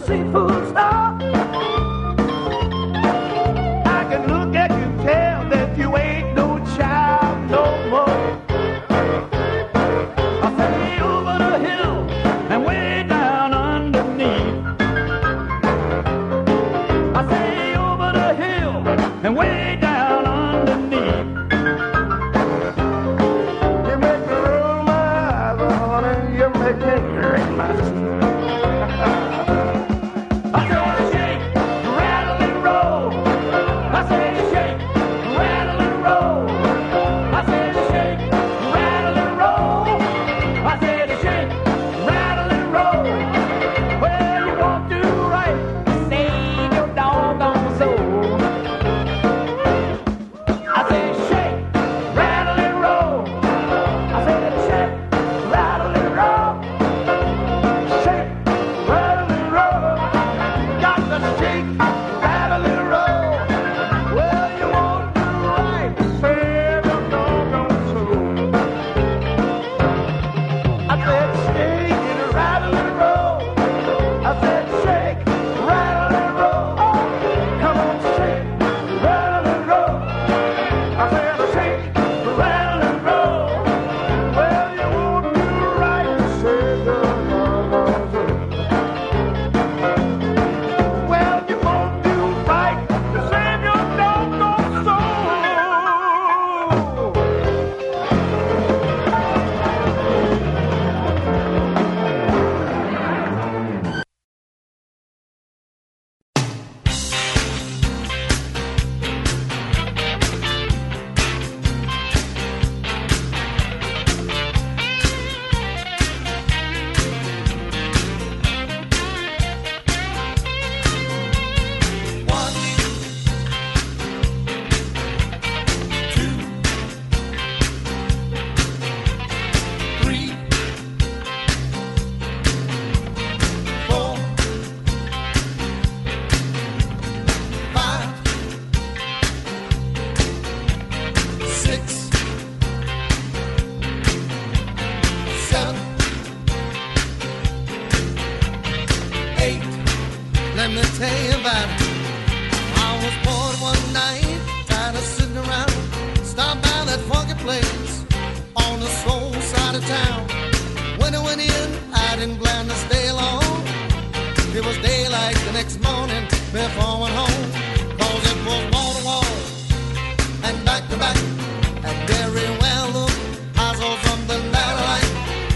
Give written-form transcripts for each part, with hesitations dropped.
seafood star. I can look at you, tell that you ain't no child no more. I say over the hill and way down underneath. I say over the hill and way down underneath. You make me roll my eyes, honey. You make me drink my sleep. I say shake, rattle and roll. I say shake, rattle and roll. I say shake, rattle and roll. I say shake, rattle and roll. Well, you won't do right, save your doggone soul. I say shake, rattle and roll. I say shake, rattle and roll. Shake, rattle and roll. Got to shake, rattle and roll. Well, you won't do right, save your doggone soul. I said shake and rattle and roll. I said shake, rattle and roll. Come on, shake, rattle and roll. I said shake, rattle and roll. Well, you won't do right, save your doggone soul. Well, you won't do right to save your doggone soul. One, two, three, four, five, six, seven, eight. Let me tell you about it. I was bored one night, tired of sitting around. Stopped by that funky place on the soul side of town. When I went in, I didn't plan to stay long. It was daylight the next morning before I went home. 'Cause it was wall to wall and back to back. And very well, look, I saw something that I liked.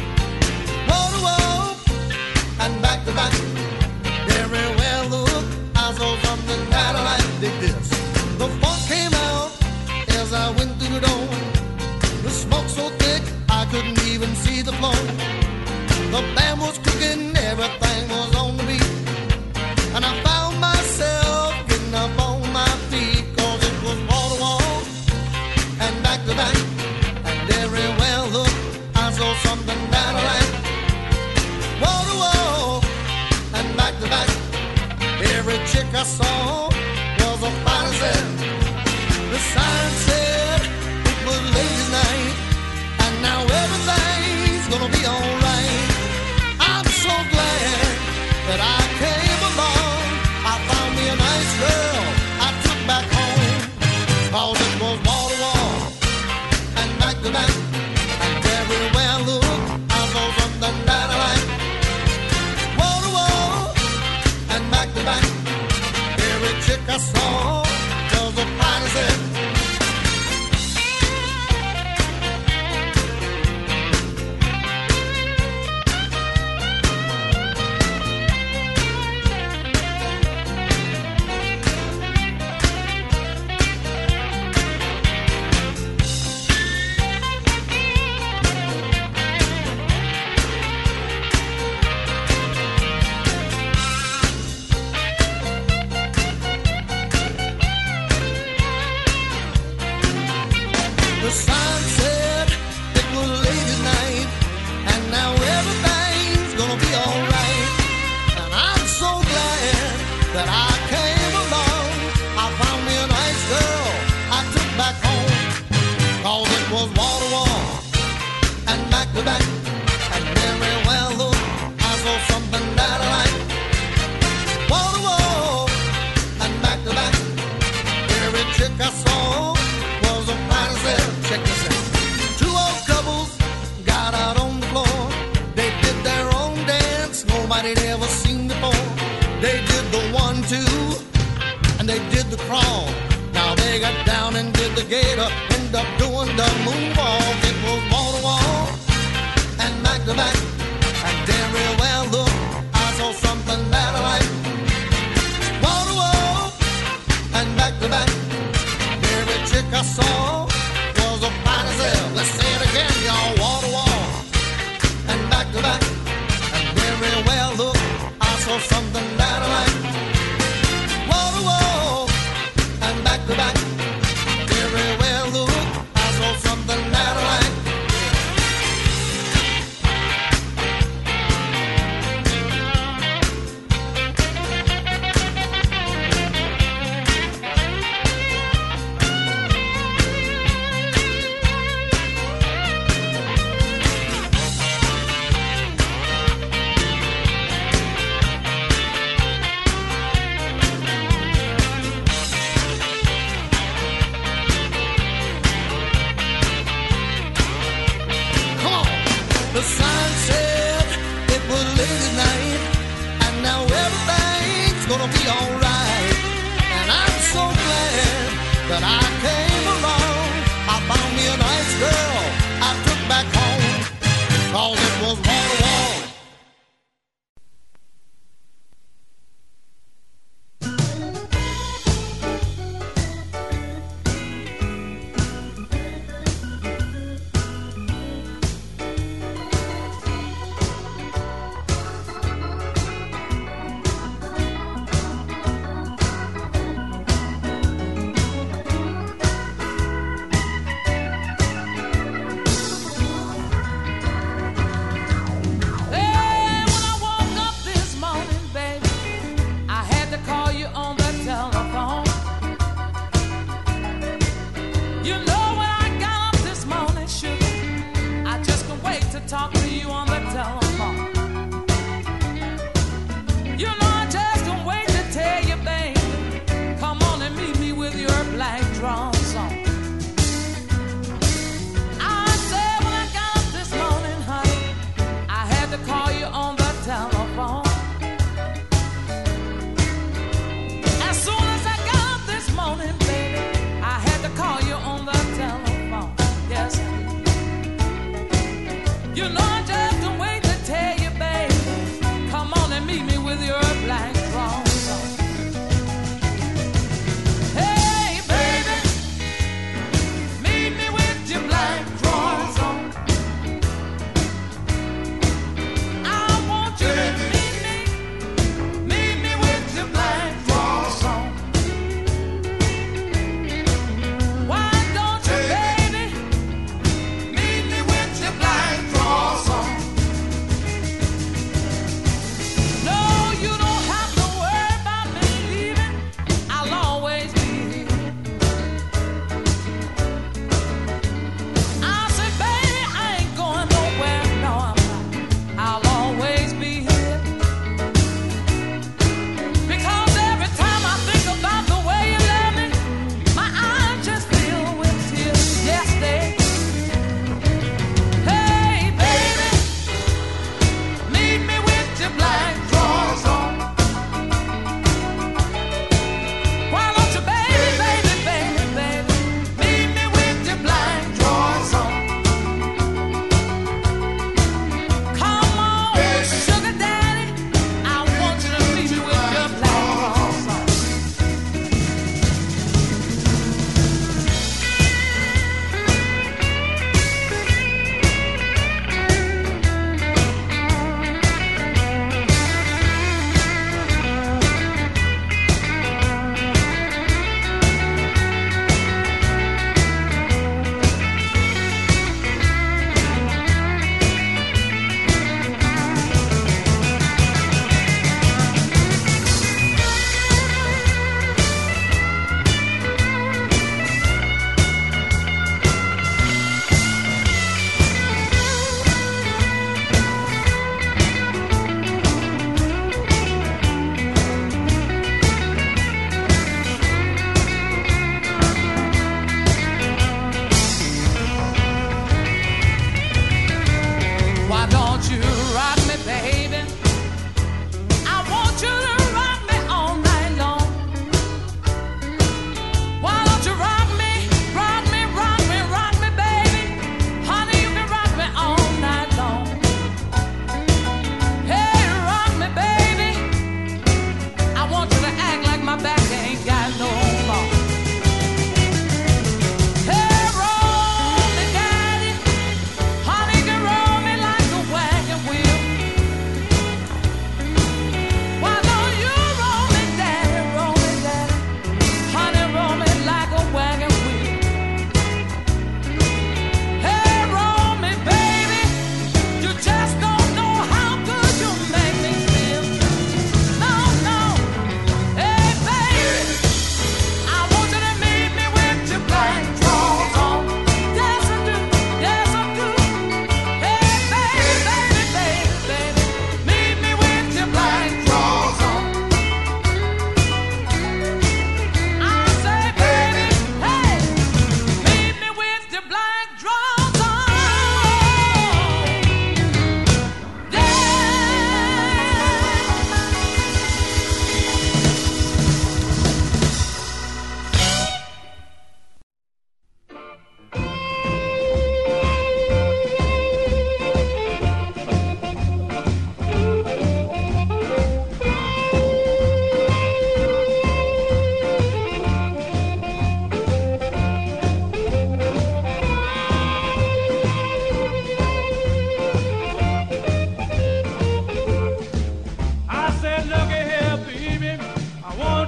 Wall to wall and back to back. Very well, look, I saw something that I liked. Dig this. The funk came out as I went through the door. The smoke so thick I couldn't even see the floor. The band was cooking, everything was on the beat. And I found myself getting up on my feet. 'Cause it was wall to wall and back to back. And very well, look, I saw something that I liked. Wall to wall and back to back. Every chick I saw was a fine as hell. The sign said it was ladies' night, and now everything's gonna be alright. I'm so glad that I came along. I found me a nice girl I took back home. 'Cause it was wall to wall and back to back. And very well, look, I saw something that I liked. Wall to wall and back to back. Every chick I saw was a fine as hell. back, and very well, look, I saw something that I like. chick I saw was a fine as hell. Check this out. Two old couples got out on the floor. They did their own dance, nobody'd ever seen before. They did the 1-2 and they did the crawl. Now they got down and did the gator, end up doing the moonwalk. It was wall to wall and back to back, and damn real well look, I saw something that I like. Wall to wall and back to back, every chick I saw was a fine as hell. Let's say it again, y'all. Wall to wall and back to back, and damn real well look, I saw something that I like. Wall to wall and back to back, every well look, I saw something that I like. The sign said it was late at night, and now everything's gonna be alright. And I'm so glad that I came along. I found me a nice girl I took back home, 'cause it was wall to wall.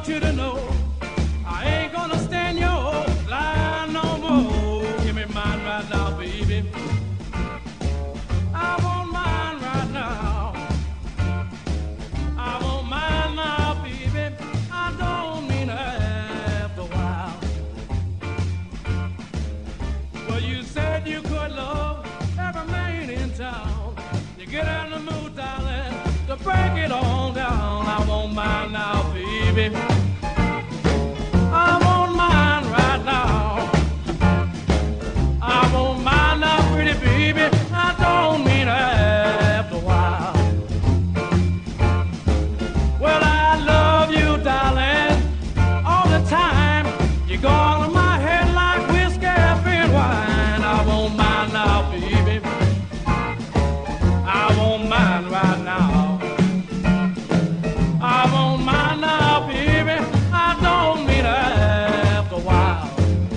want you to know I ain't gonna stand your lie no more. Give me mine right now, baby. I want mine right now. I want mine now, baby. I don't mean to have a while. Well, you said you could love every man in town. You get in the mood, darling, to break it on down. I want mine now, baby. I want mine right now. I want mine now, pretty baby. I don't mean to have a while. Well, I love you, darling, all the time. You go out of my head like whiskey and wine. I want mine now, baby. I want mine right now. I want mine now, baby. I don't mean to have a while.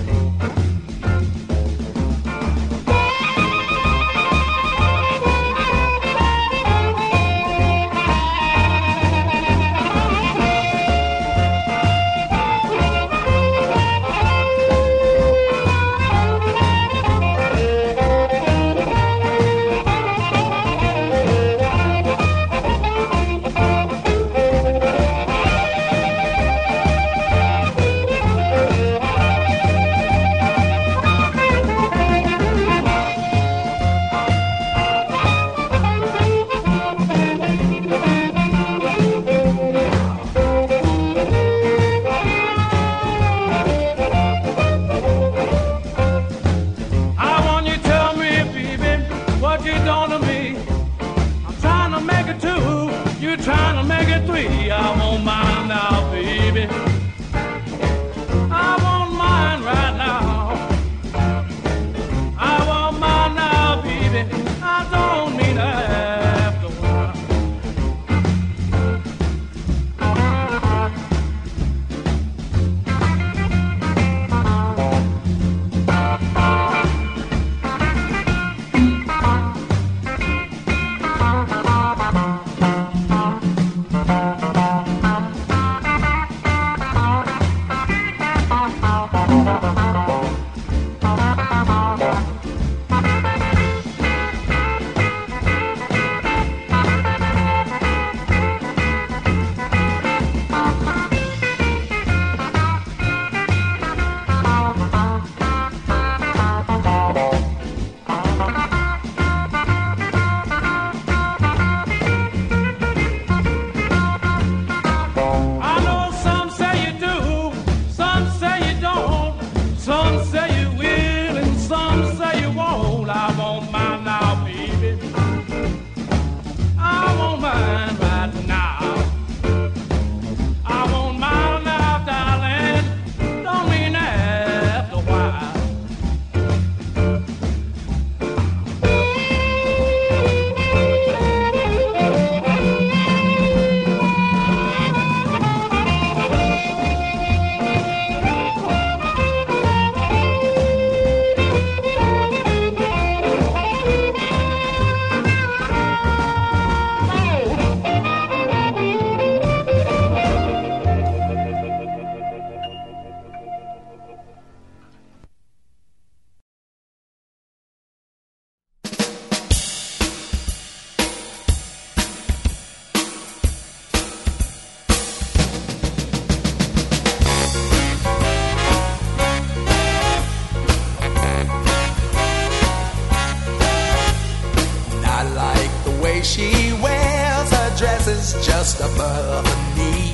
Just above her knee.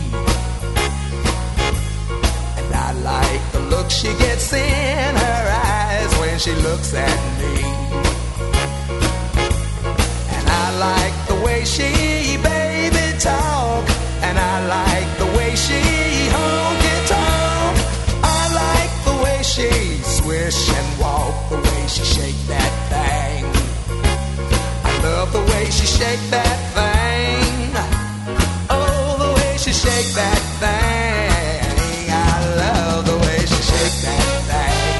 And I like the look she gets in her eyes when she looks at me. And I like the way she baby talk. And I like the way she honky tonk. I like the way she swish and walk, the way she shake that thing. I love the way she shake that thing. Shake that thing. I love the way she shake that thing.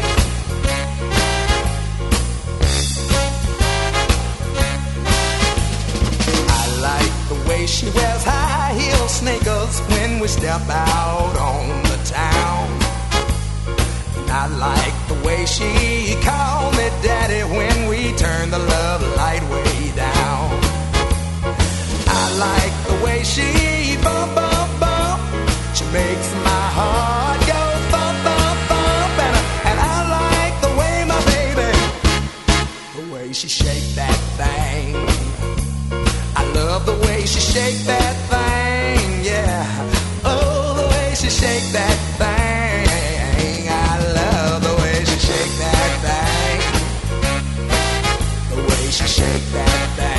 I like the way she wears high heel sneakers when we step out out on the town. And I like the way she called me daddy when we turned the love light way down. I like the way she bump, bump, bump. She makes my heart go thump, thump, thump. And I like the way my baby, the way she shake that thing. I love the way she shake that thing, yeah. Oh, the way she shake that thing. I love the way she shake that thing. The way she shake that thing.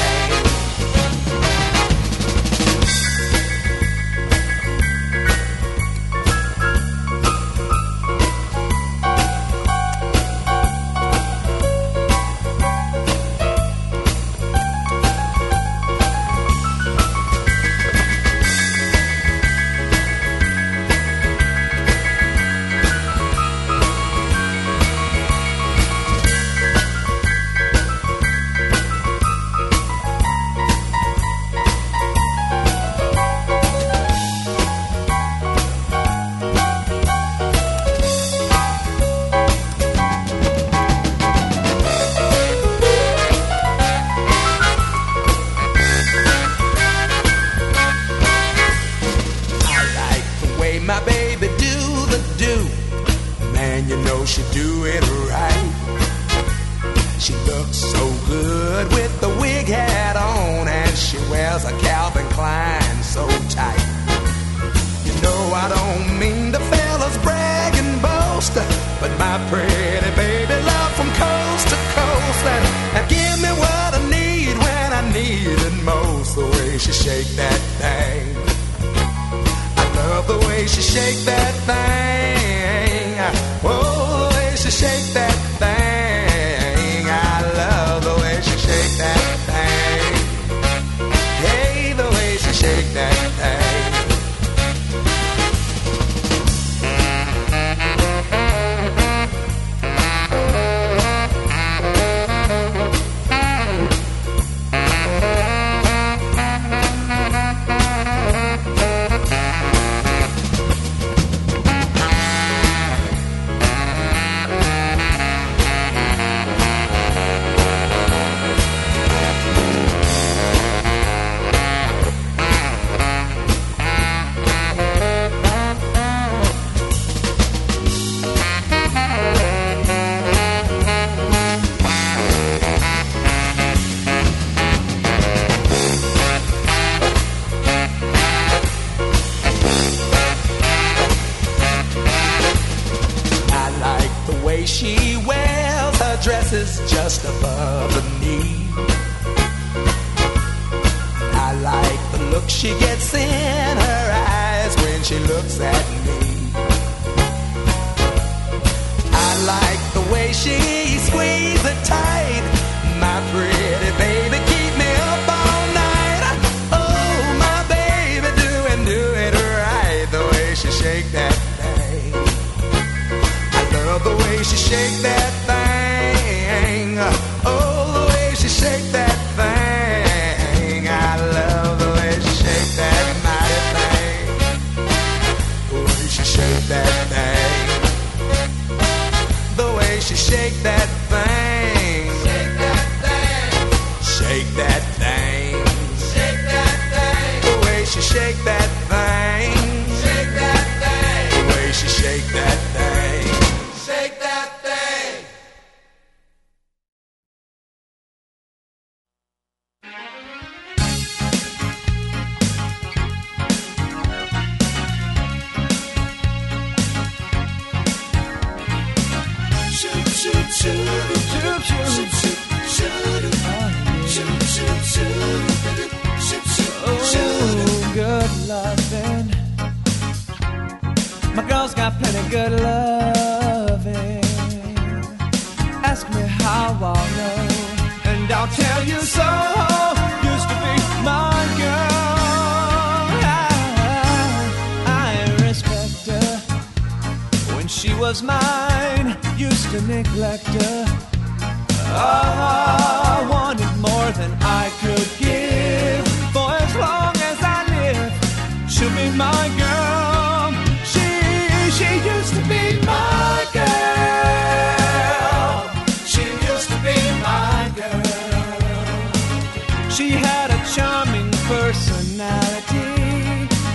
Was mine, used to neglect her. I wanted more than I could give. For as long as I live, she'll be my girl.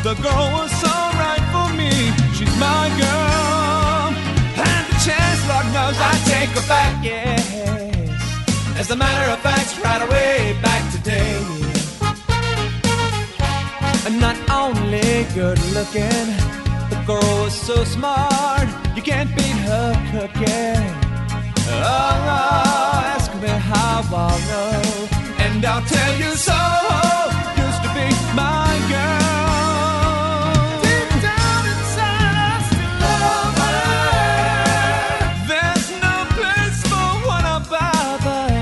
The girl was so right for me. She's my girl. And the chance, Lord knows I take her back, yes. As a matter of fact, right away back today. And not only good looking, the girl was so smart, you can't beat her cooking. Oh, ask me how I'll know, and I'll tell you so. Used to be my girl. Deep down inside I still love her. There's no place for one about her.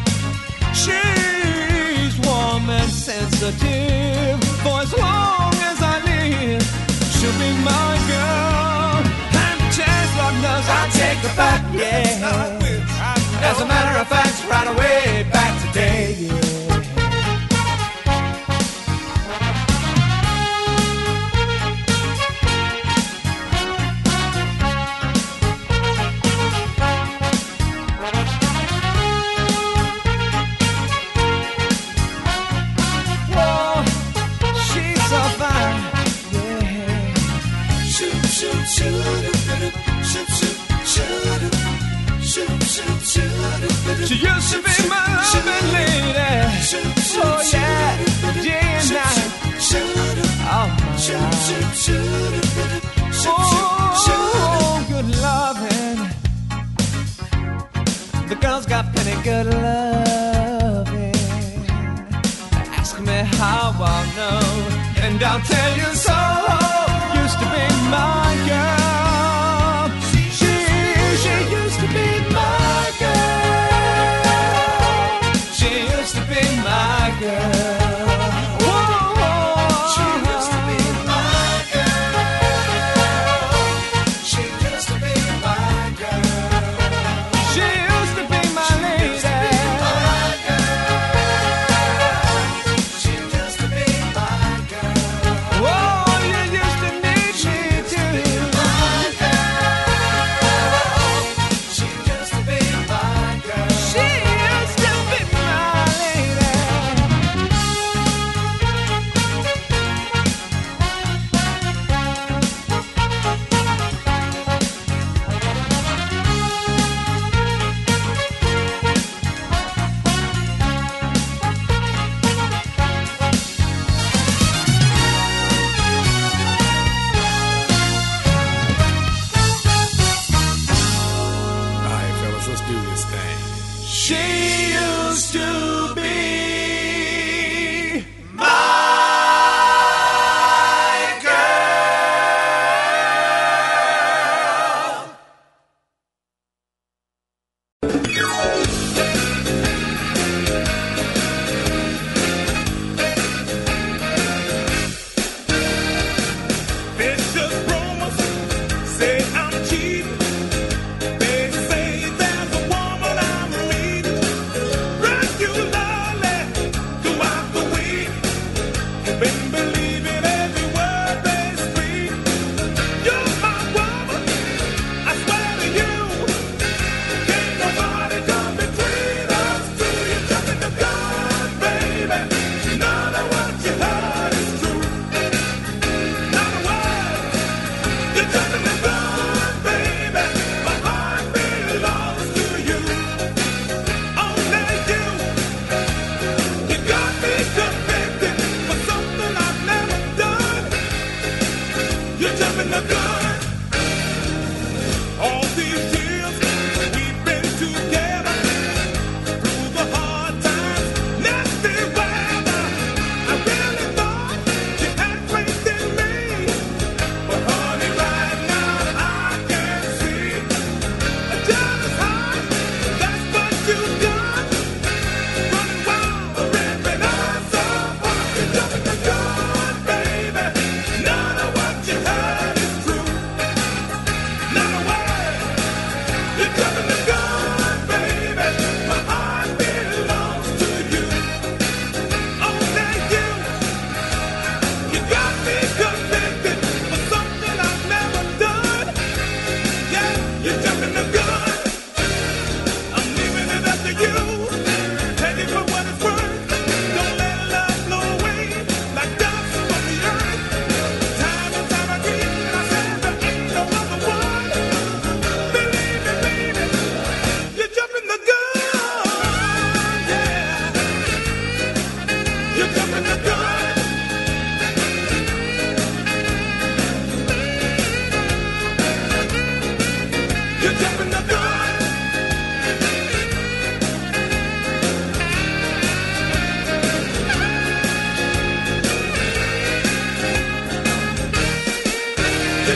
She's warm and sensitive. For as long as I live, she'll be my girl. And the chance, Lord knows I'll take her back, yeah. As a matter of fact, right away back today, yeah. She used to be my loving lady. Oh yeah, day and night. Oh my God. Oh, good loving. The girl's got plenty good loving. Ask me how I'll know, and I'll tell you so. Used to be my girl. She used to be my girl. She used to be my girl. Whoa, she used to be my girl. She used to be my girl. She used to be my lady. She used to be my girl. Whoa.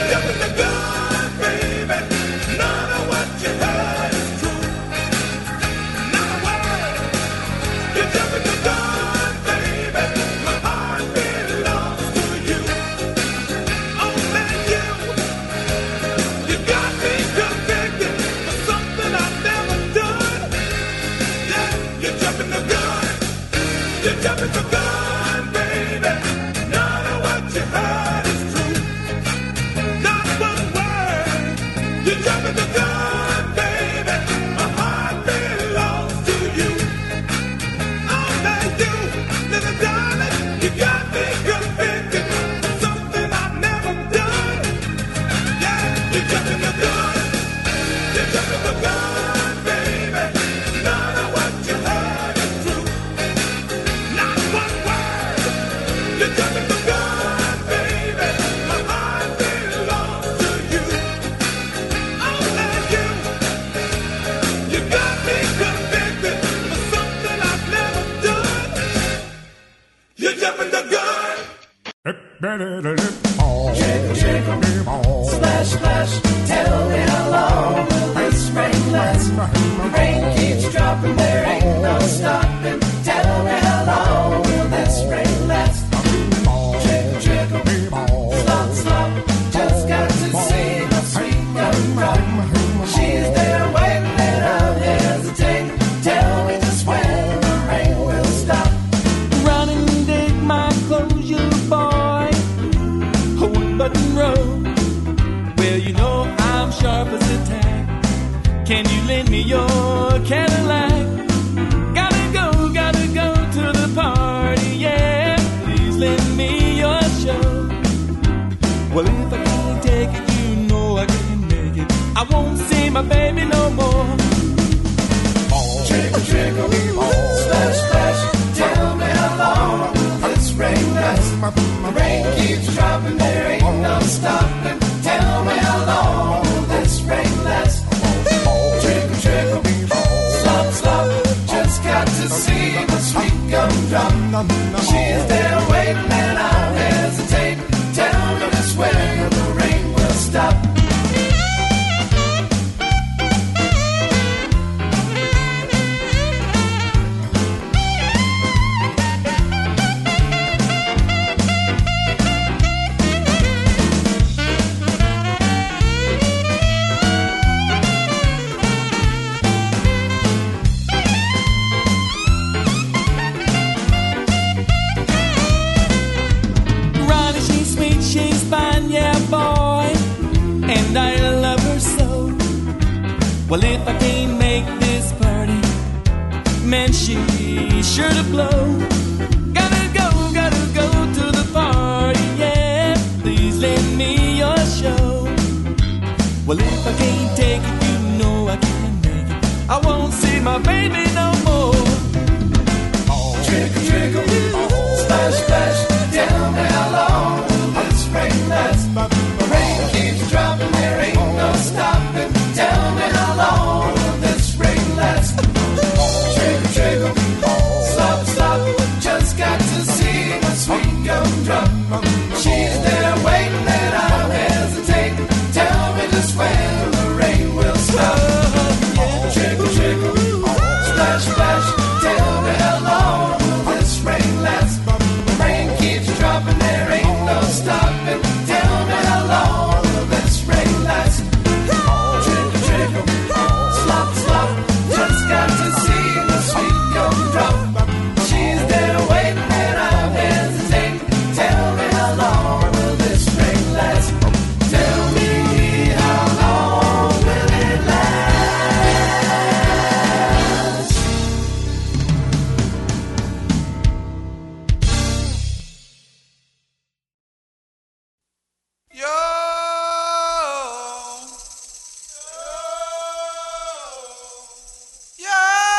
Well, if I can't make this party, man, she's sure to blow. Gotta go to the party, yeah. Please lend me your show. Well, if I can't take it, you know I can't make it. I won't see my baby no more. Trickle, trickle, splash, splash. Tell me how long will this rain last? The rain keeps dropping, there ain't no stopping. Tell me how long will this rain last? Trickle, trickle, slop, slop. Just got to see my sweet gumdrop. She's there waiting and I'll hesitate. Tell me just when the rain will stop. Trickle, trickle, splash, splash. Tell me how long will this rain last? The rain keeps dropping, there ain't no stopping. Tell me how long will this rain last? Trickle, trickle, slop, slop. Just got to see the sweet gumdrop. She's there waiting and I'll hesitate. Tell me how long will this rain last? Tell me how long will it last? Yo, yo,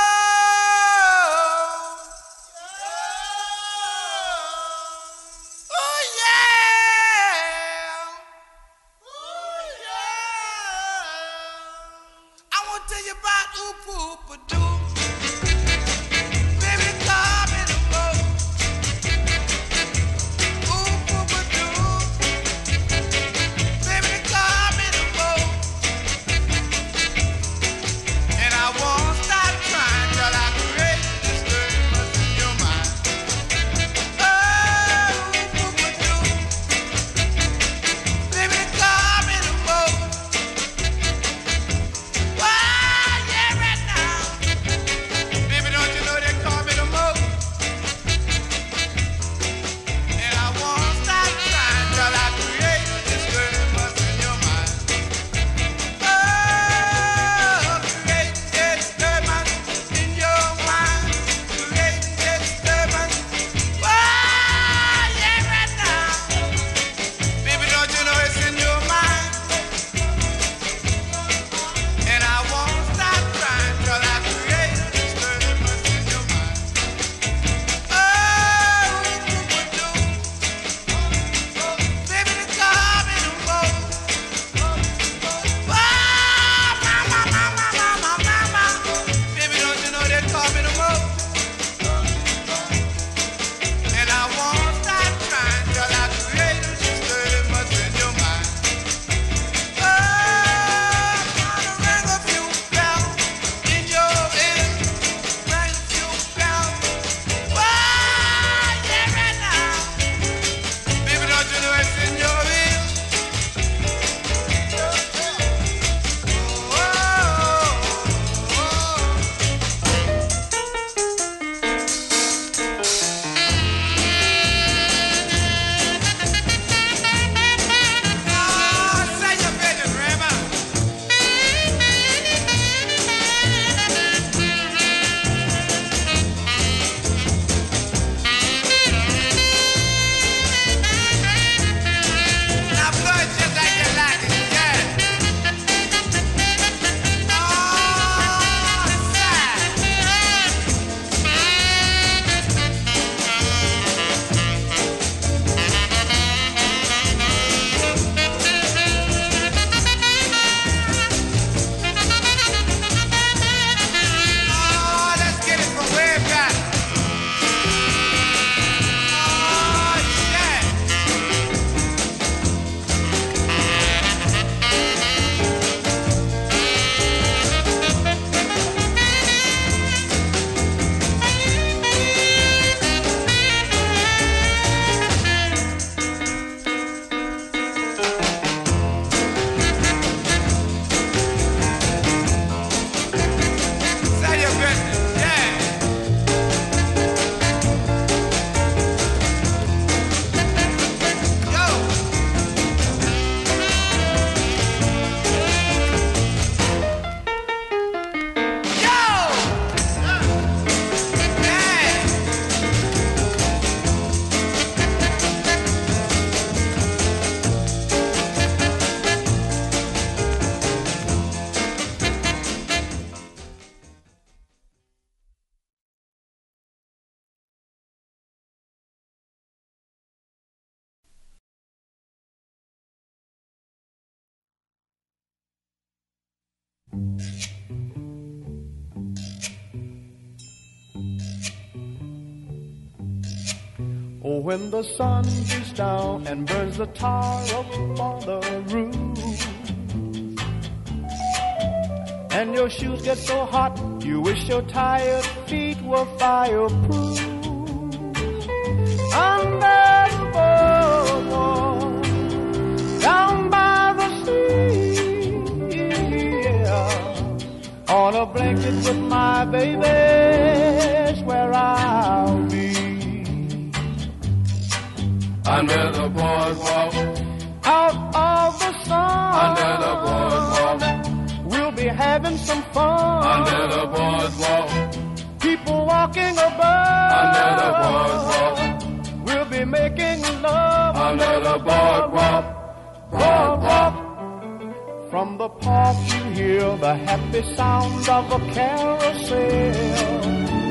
oh yeah, I want to tell you about Oop Oop Doo. Baby, call me the boat. Oop Oop Doo. Baby, Oh, when the sun beats down and burns the tar up on the roof, and your shoes get so hot, you wish your tired feet were fireproof. Under the boardwalk, down by the sea, yeah. On a blanket with my baby's where I'll be. Under the boardwalk, out of the sun, under the boardwalk, we'll be having some fun. Under the boardwalk, people walking above. Under the boardwalk, we'll be making love. Under the boardwalk, boardwalk. From the park you hear the happy sound of a carousel.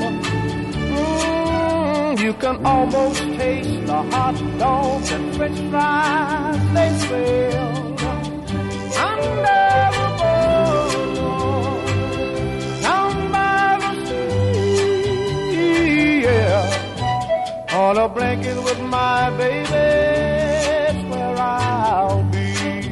You can almost taste the hot dogs and french fries they sell. Under the boardwalk, down by the sea, yeah. On a blanket with my baby, it's where I'll be.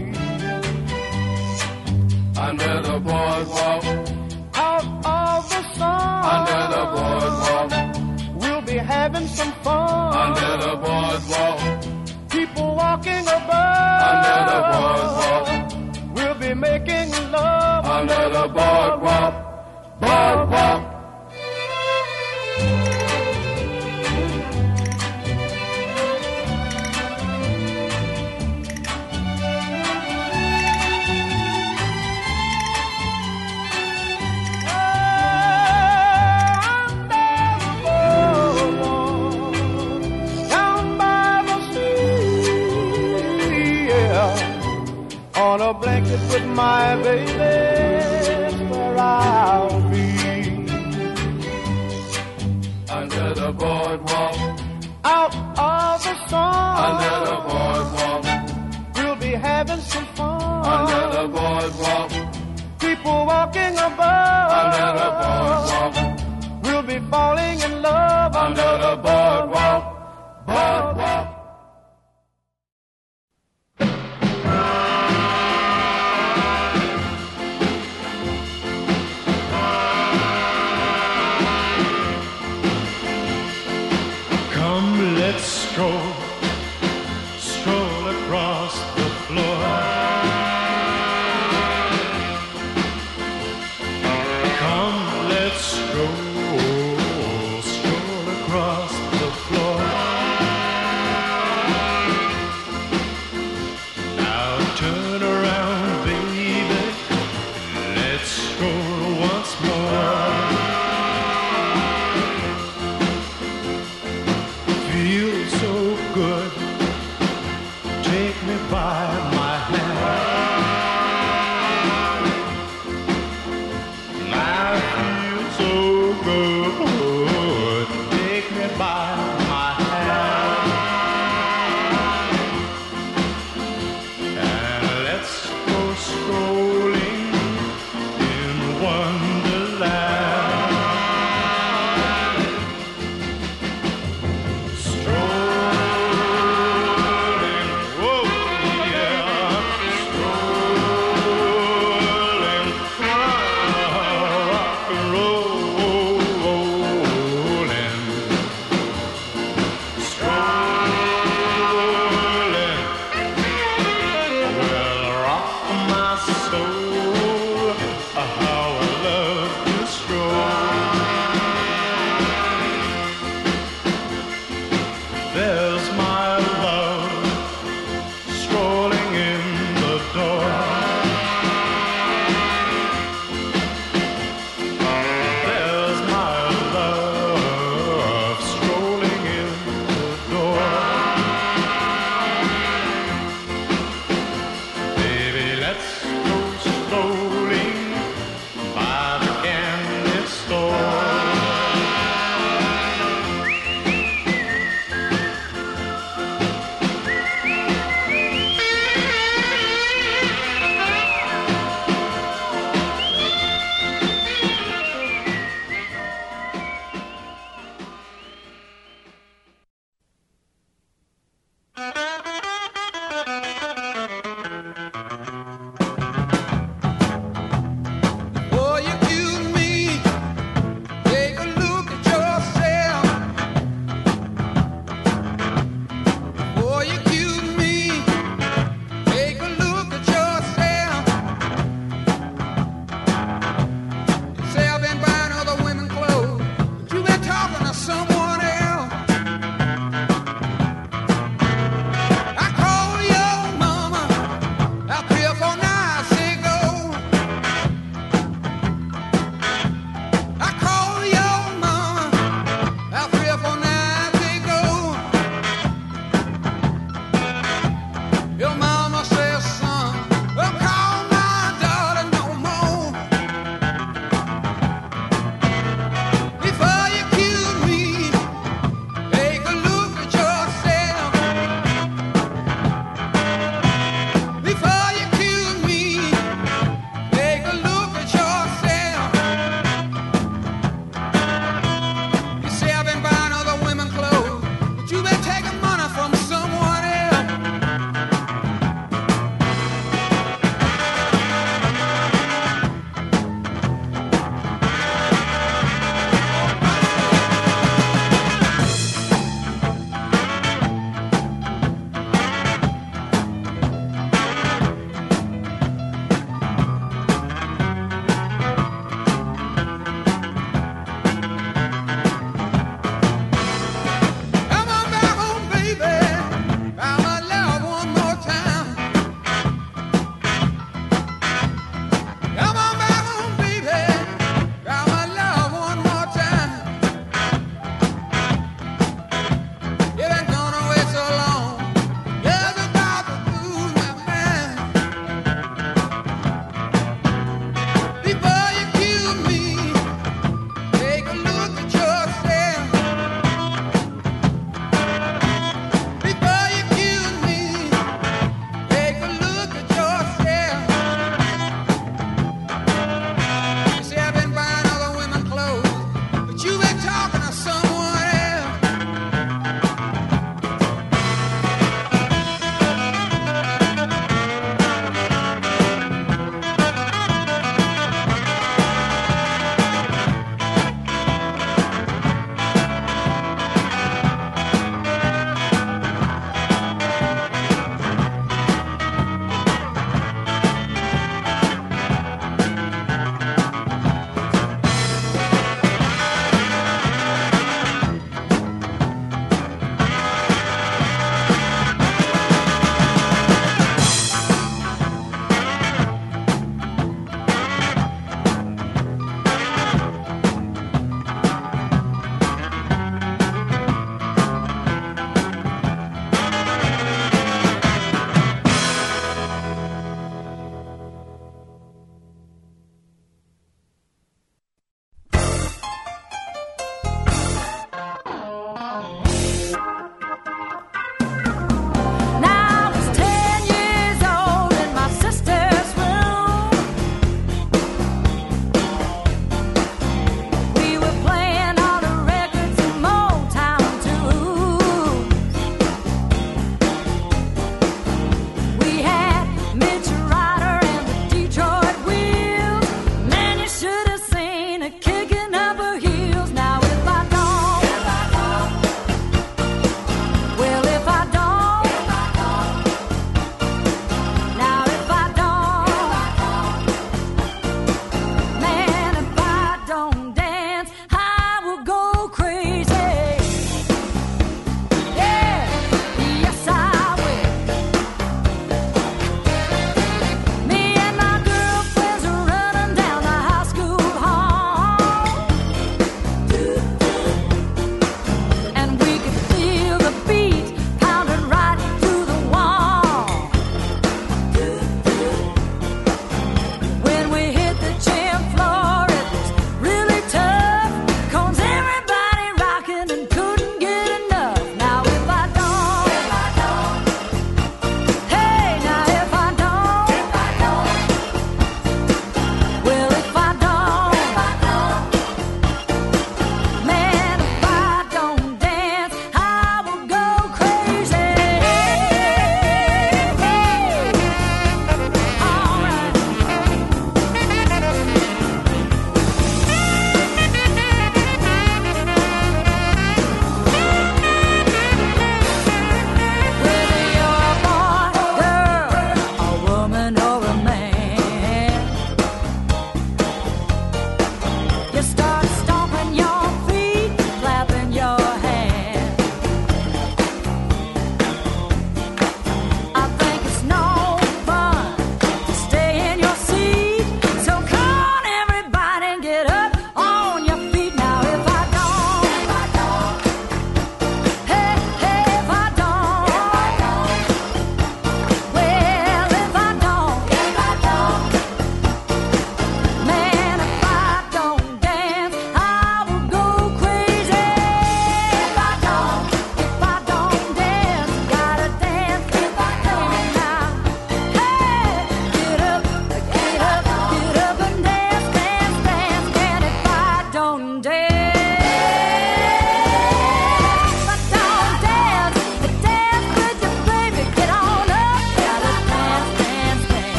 Under the boardwalk, out of the sun, under the boardwalk, we'll be having some fun. Under the boardwalk, people walking above. Under the boardwalk, we'll be making love. Under the boardwalk, boardwalk. On a blanket with my baby, that's where I'll be. Under the boardwalk, out of the sun, under the boardwalk, we'll be having some fun. Under the boardwalk, people walking above. Under the boardwalk, we'll be falling in love. Under the boardwalk, boardwalk. Stroll across the floor. Come, let's stroll across the floor. Now turn around, baby, let's stroll once more. Feels so good, take me by my hand. I feel so good, take me by my hand. And let's go strolling in Wonderland. There's my love strolling in the door. There's my love strolling in the door. Baby, let's go strolling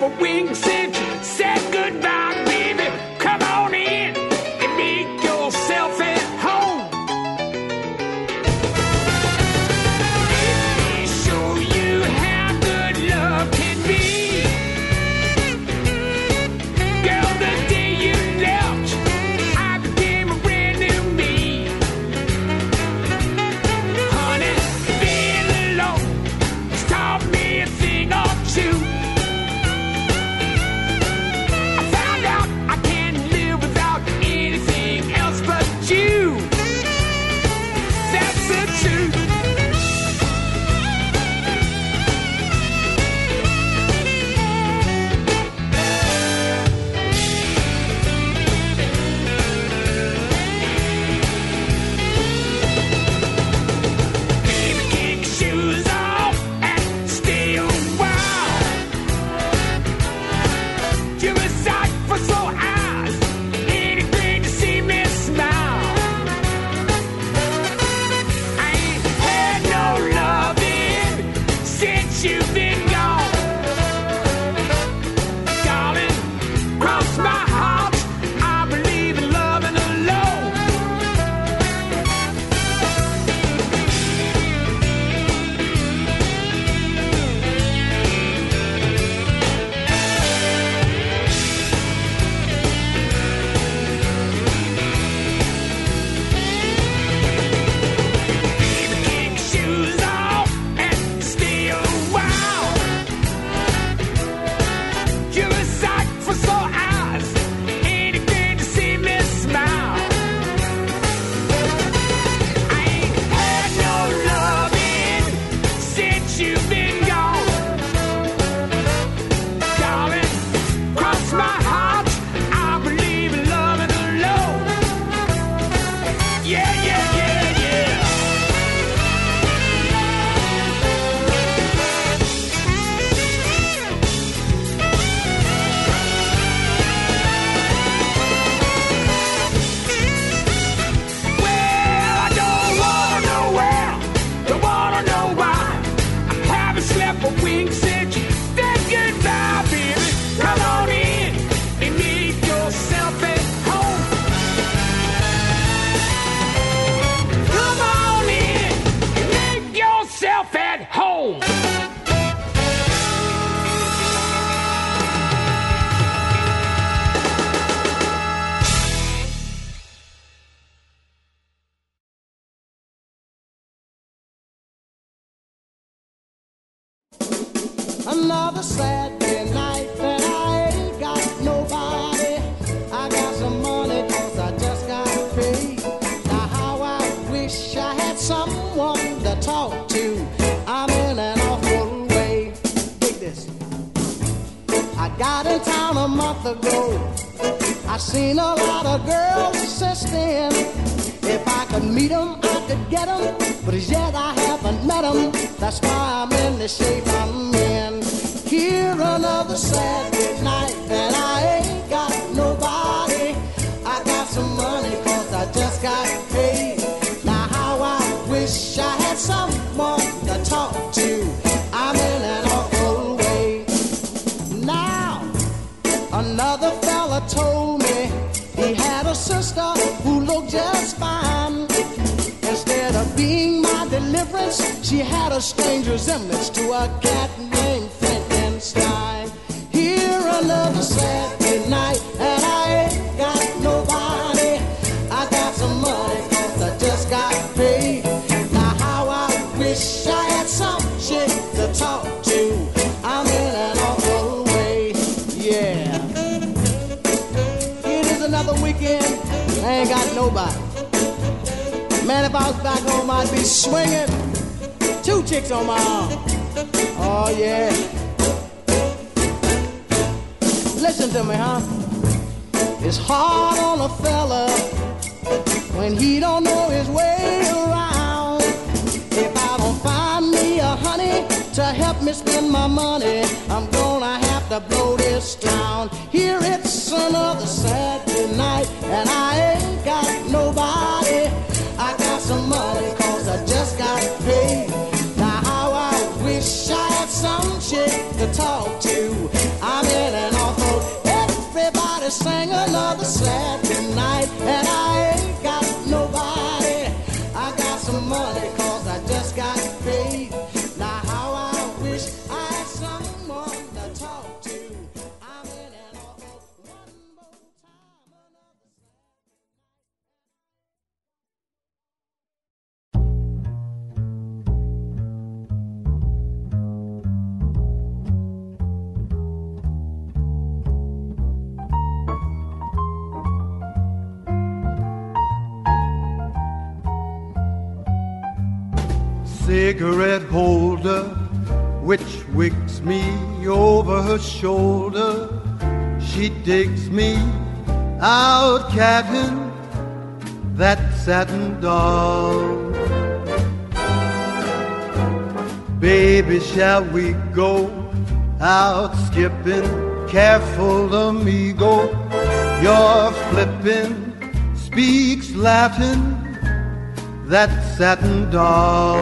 a wing since you said goodbye, baby. Come on in and make yourself at home. Let me show you how good love can be. Girl, the day you left, I became a brand new me. Honey, being alone has taught me a thing or two. I found out I can't live without anything else but you. That's the truth. Baby, kick your shoes off and stay a while. You're a sight for sore eyes. Anything to see me smile. I ain't had no loving since you've been gone. Darling, cross my heart. I believe in loving alone. Baby, kick your shoes off and stay a while. You're a sight for sore eyes. Anything to see me smile. I ain't had no loving since you've been gone. Darling, cross my heart. I believe in loving alone. Yeah, yeah, yeah, yeah. Well, I don't wanna know where, don't wanna know why. I haven't slept a wink since you said goodbye, baby. Come on in and make yourself at home. Come on in and make yourself at home. Another Saturday night and I ain't got nobody. I got some money 'cause I just got paid. Now how I wish I had someone to talk to. I'm in an awful way. Dig this. I got in town a month ago. I seen a lot of girls since then. If I could meet 'em, I could get 'em. But as yet I haven't met 'em. That's why I'm in the shape I'm in. Here another Saturday night and I ain't got nobody. I got some money 'cause I just got paid. Now how I wish I had someone to talk to. I'm in an awful way. Now another fella told me he had a sister who looked just fine. Instead of being my deliverance, she had a strange resemblance to a cat named Frankenstein. Here another Saturday night and I ain't got nobody. I got some money 'cause I just got paid. Now how I wish I had some chick to talk to. I'm in an awful way, yeah. It is another weekend, I ain't got nobody. Man, if I was back home, I'd be swinging. 2 chicks on my arm. Oh, yeah. Listen to me, huh? It's hard on a fella when he don't know his way around. If I don't find me a honey to help me spend my money, I'm gonna have to blow this town. Here it's another Saturday night and I ain't got nobody. I got some money 'cause I just got paid. Now how I wish I had some chick to talk to. I'm in cigarette holder, which wicks me over her shoulder. She digs me out catting that satin doll. Baby, shall we go out skipping? Careful, amigo, you're flipping. Speaks Latin, that satin doll.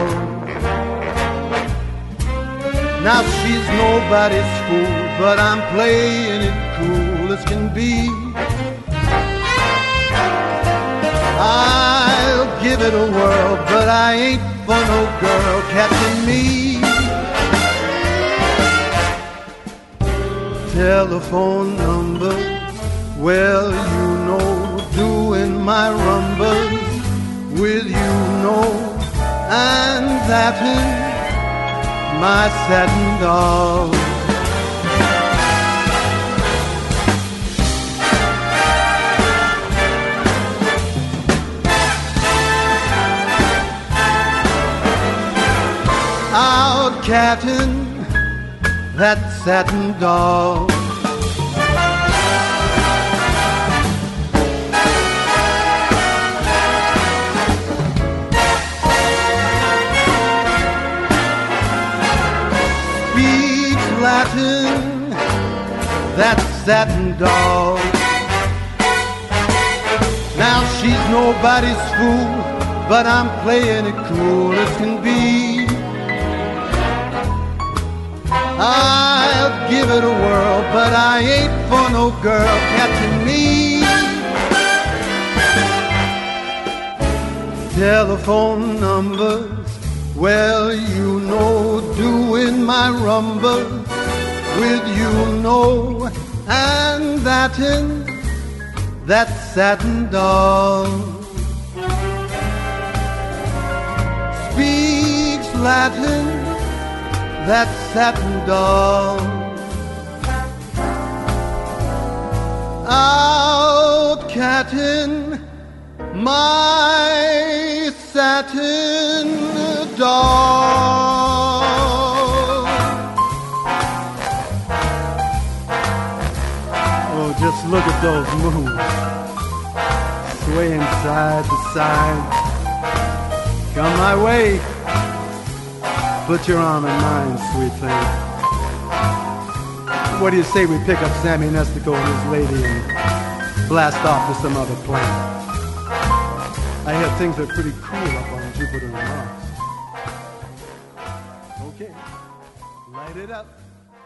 Now she's nobody's fool, but I'm playing it cool as can be. I'll give it a whirl, but I ain't for no girl catching me. Telephone number, well, you know, doing my rumbas with you know, and that in my satin doll. Out catting that satin doll. Speaks Latin, that satin doll. Now she's nobody's fool, but I'm playing it cool as can be. I'll give it a whirl, but I ain't for no girl catching me. Telephone numbers, well, you know, doing my rumble with you know, and that in that satin doll. Speaks Latin, that satin doll. Out catting my satin doll. Oh, just look at those moves, swaying side to side. Come my way. Put your arm in mine, sweet thing. What do you say we pick up Sammy Nestico and his lady and blast off to some other planet? I hear things are pretty cool up on Jupiter and Mars. Okay, light it up.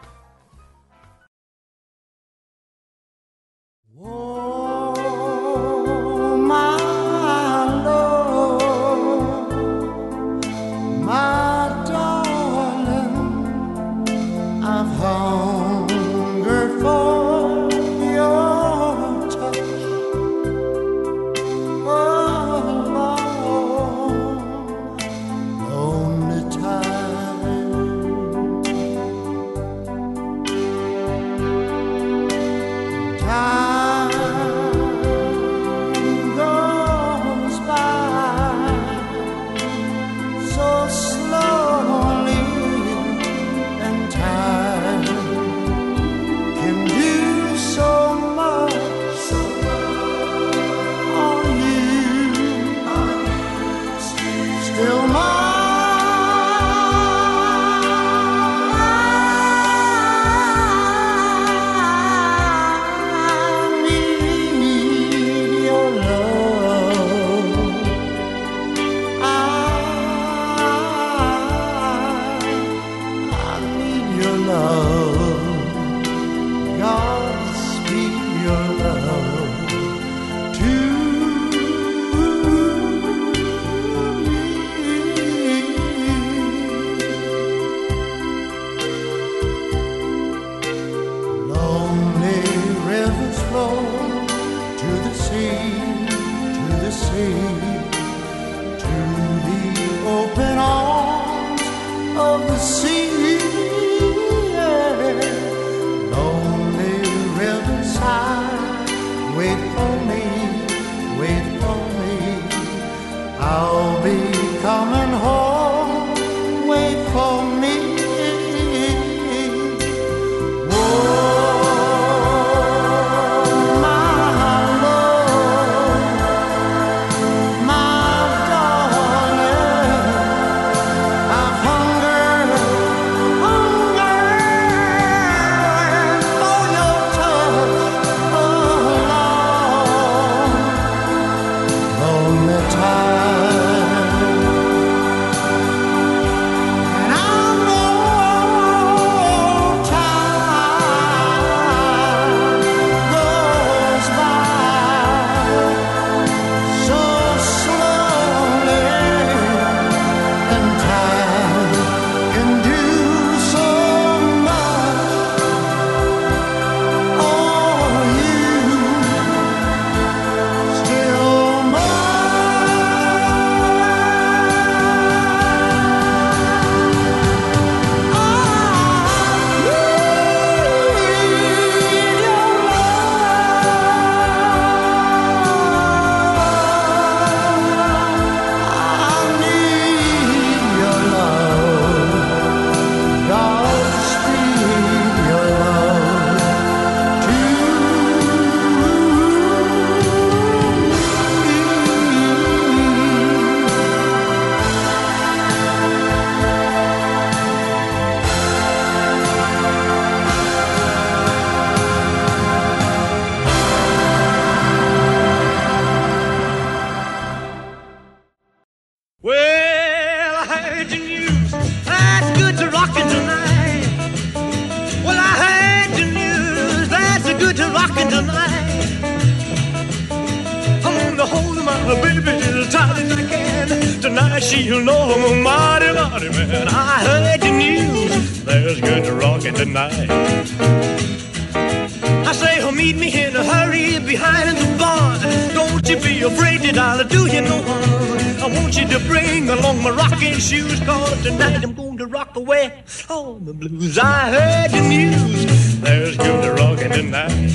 Oh, my Lord, my I've hungered for your touch, lonely time. Time goes by so slowly, and time can do so much on you. Still I need your love. I need your love. God, speak your love to me. Lonely rivers flow to the sea, to the sea, to the open arms of the sea. Lonely riverside, wait for me, wait for me. I'll be coming home heard the news. That's good to rockin' tonight. Well, I heard the news. That's good to rockin' tonight. I'm gonna hold my baby as tight as I can. Tonight she'll know I'm a mighty, mighty man. I heard the news. There's good to rockin' tonight. I say, oh, meet me in a hurry behind the barn. Don't you be afraid that I'll do you no harm. I want you to bring along my rocking shoes, 'cause tonight I'm going to rock away all the blues. I heard the news. There's good to rockin' tonight.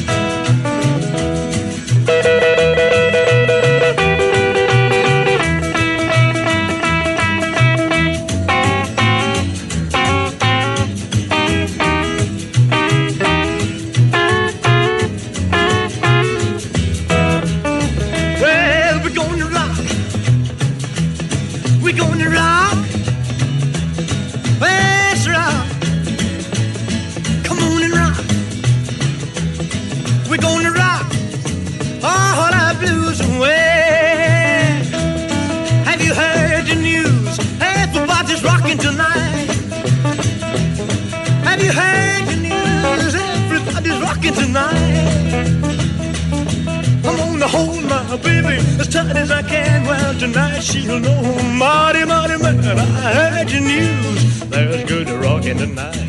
Baby, as tight as I can. Well, tonight she'll know, mighty, mighty man, I heard your news. There's good to rockin' tonight.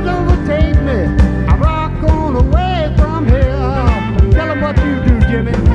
Jimmy.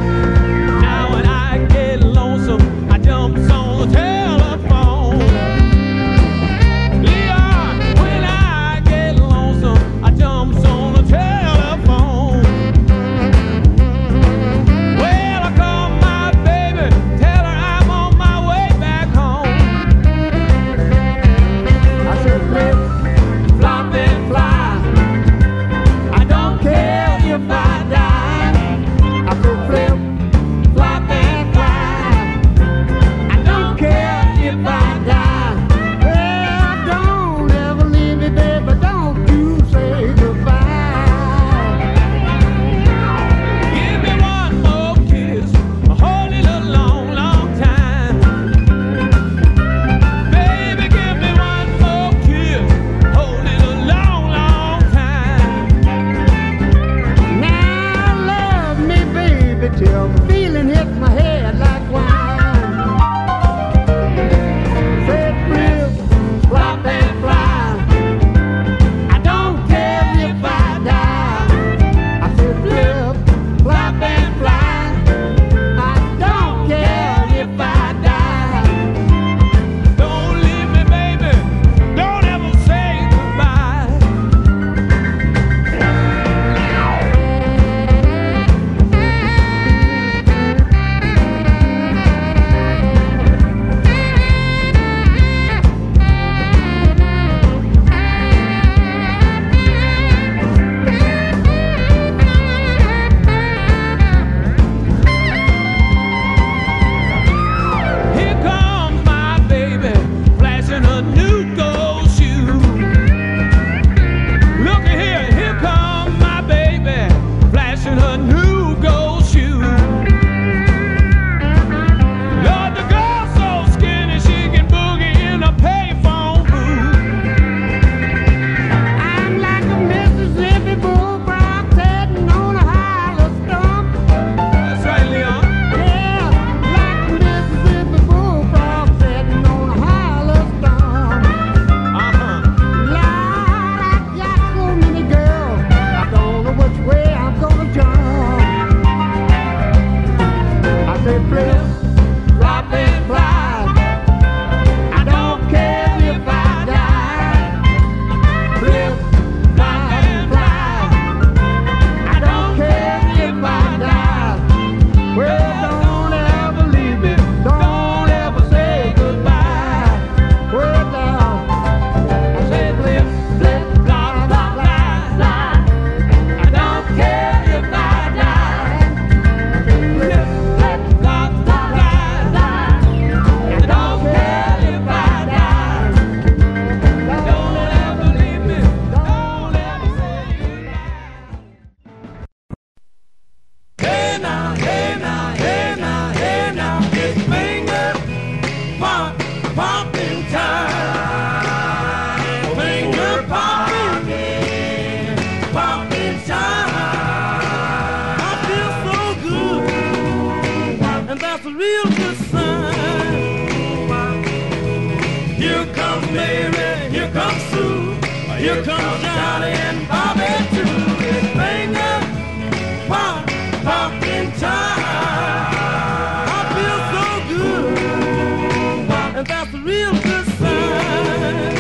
Here comes Johnny and Bobby too. His finger pop, pop in time. I feel so good, and that's a real good sign.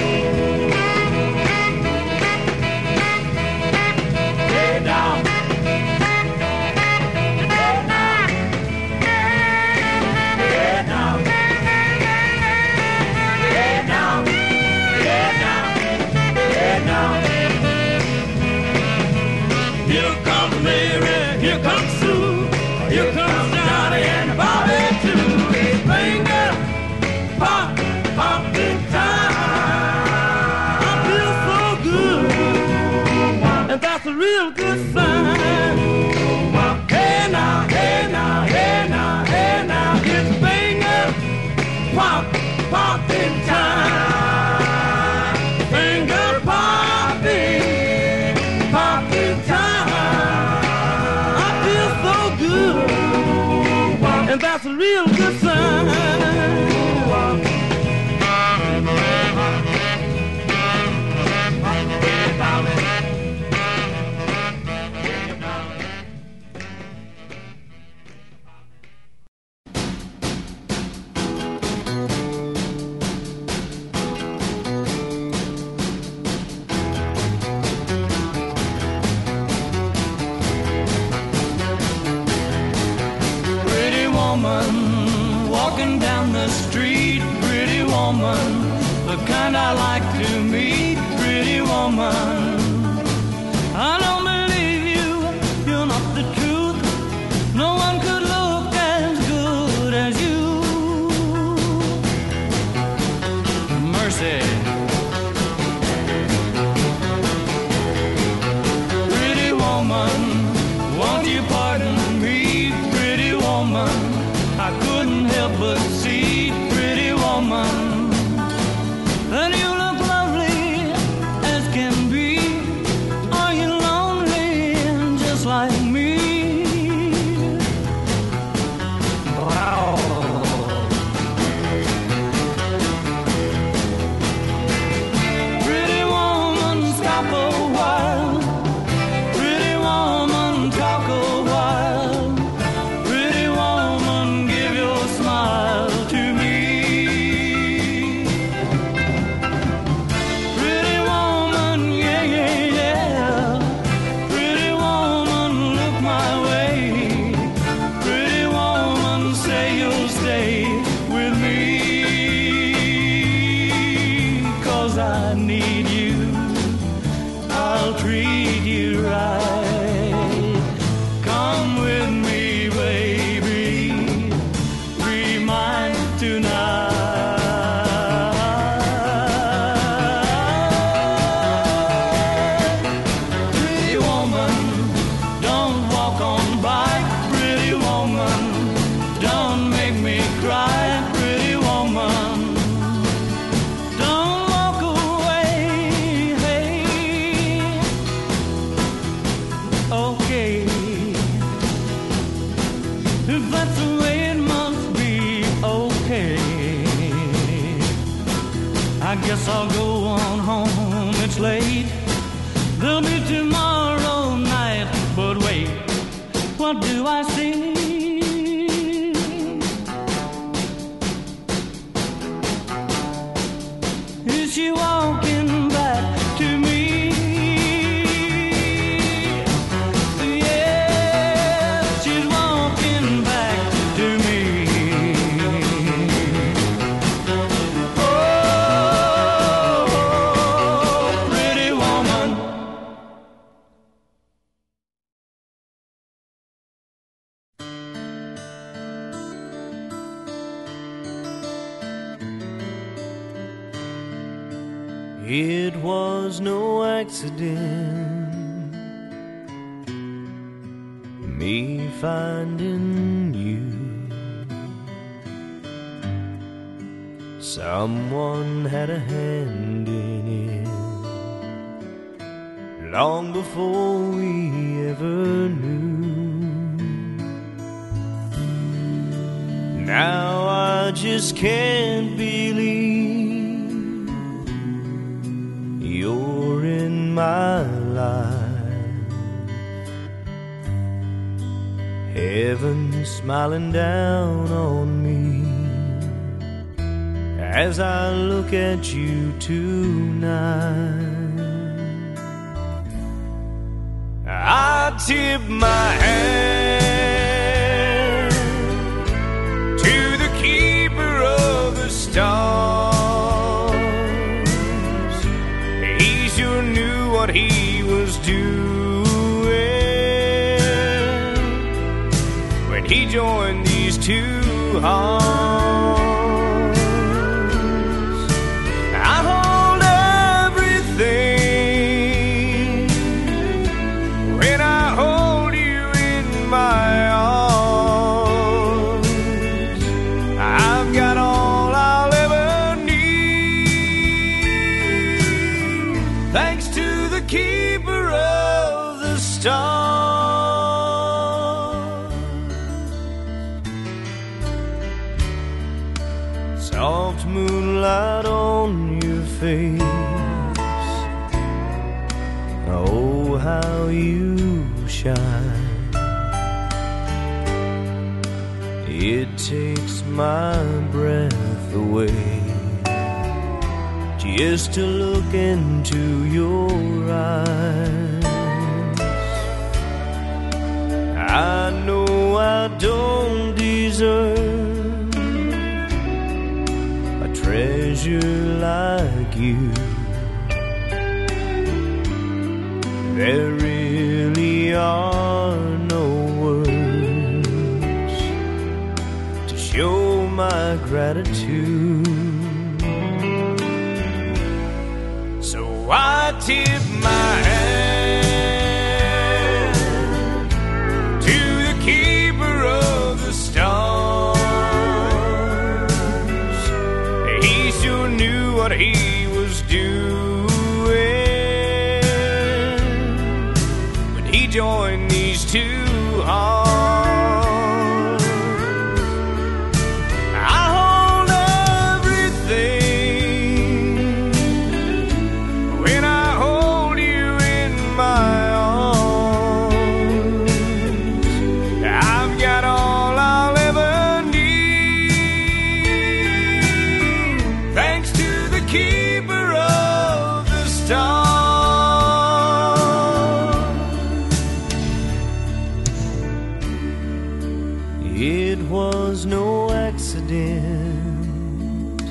Hey now. Here comes Mary, here comes Sue, here comes Johnny and Bobby too. His finger pop, pop in time. I feel so good, and that's a real good sign. Hey now, hey now, hey now, hey now, his finger pop, pop in time. Finger popping, pop in time. I feel so good, and that's a real good sign. Pretty woman walking down the street, pretty woman, the kind I like to meet, pretty woman. I don't believe you, you're not the truth. No one could look as good as you. Mercy. Pretty woman, won't you pardon me, pretty woman? I couldn't help but see, pretty woman, that you look lovely as can be. Are you lonely just like me? Wow. Pretty woman, stop a while. Pretty woman, talk a while. Pretty woman, give your smile to me. Pretty woman, yeah, yeah, yeah. Pretty woman, look my way. Pretty woman, say you'll stay with me. 'Cause I need you, I'll treat you right. Come with me, baby, be mine tonight. Pretty woman, don't walk on by. Pretty woman, don't make me cry. Pretty woman, don't walk away. Hey, okay, if that's the way it must be, okay. I guess I'll go on home, it's late. There'll be tomorrow night, but wait, what do I see? Is she walking back to me? Yes, she's walking back to me. Oh, pretty woman. It was no accident, me finding you. Someone had a hand in it long before we ever knew. Now I just can't believe you're in in my life. Heaven smiling down on me as I look at you tonight. I tip my hand to the keeper of the stars. He sure knew what he was doing when he joined these two hearts. I hold everything when I hold you in my arms. I've got all I'll ever need, thanks to the keeper of the stars. Soft moonlight on your face, oh how you shine. It takes my breath away just to look into your eyes. I know I don't deserve a treasure like you. There really are no words to show my gratitude. So I tip my hand to the keeper of the stars. He sure knew what he was doing when he joined these two hearts. I hold everything when I hold you in my arms. I've got all I'll ever need, thanks to the keeper of the stars. It was no accident,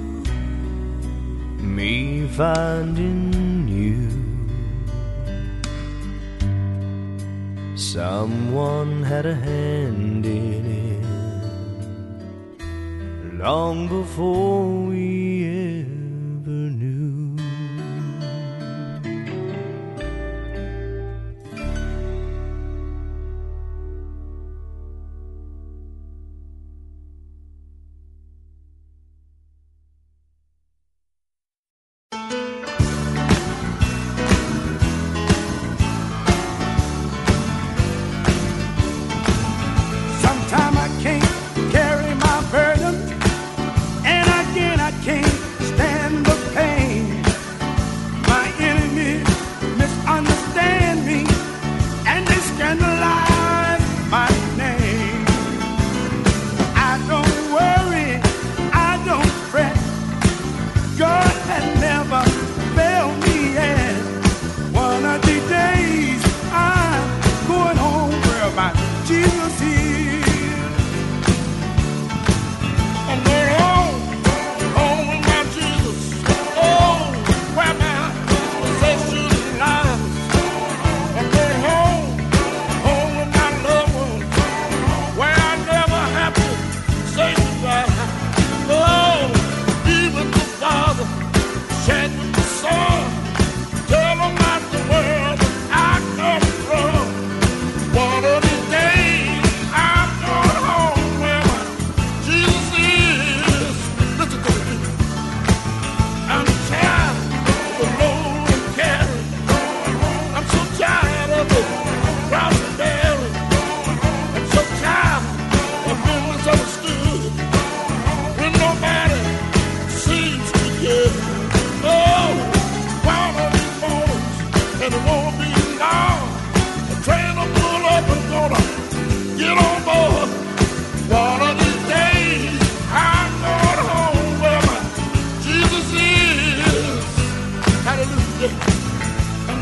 me finding you. Someone had a hand in it long before we ever knew. Sometime I can't carry my burden, and again I can't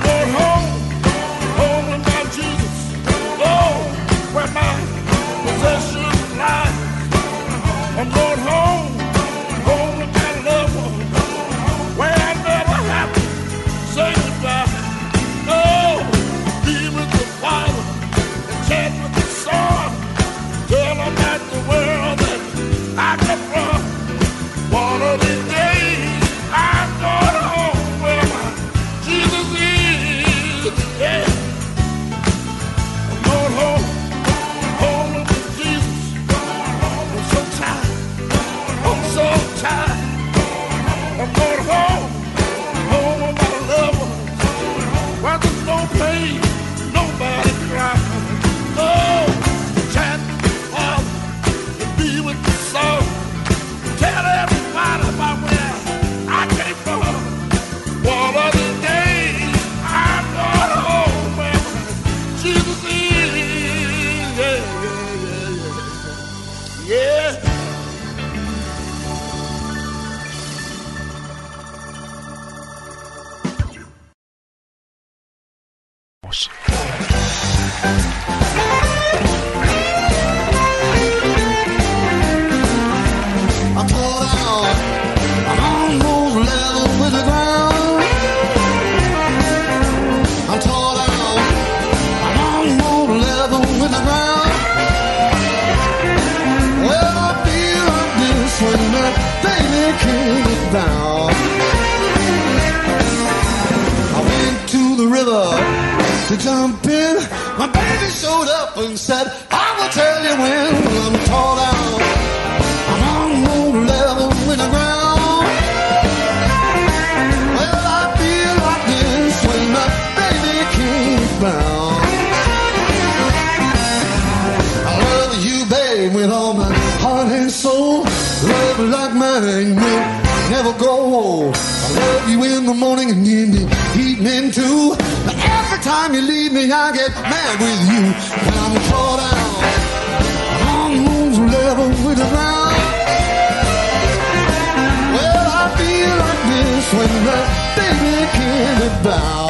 going home, home with my Jesus. Oh, where my possessions lie. I'm going home, home with my loved one, where I never have to say goodbye. Oh, be with the Father and chat with the Son. Tell them that the world that I come from, one of these days I'm going home where my Jesus is. Yeah, I'm going home, home with Jesus. I'm so tired, I'm so tired. I'm going home, home with my loved ones, where there's no pain, nobody crying. Oh, chat with the Father and be with the Son. Tell everybody about where I came from. One of these days I'm going home where Jesus is. Yeah, yeah, yeah, yeah. Yeah. I tore down, I'm almost level with the ground. I tore down, I'm almost level with the ground. Well, I feel like this when my baby came down. I went to the river to jump in. My baby showed up and said, I will tell you when I'm tore down. I'm on level with the ground. Well, I feel like this when my baby came down. I love you, babe, with all my heart and soul. Love like mine will never grow old. I love you in the morning and in the evening too. But every time you leave me, I get mad with you. When I'm tore down, I'm on level with the ground. Well, I feel like this when my baby came about.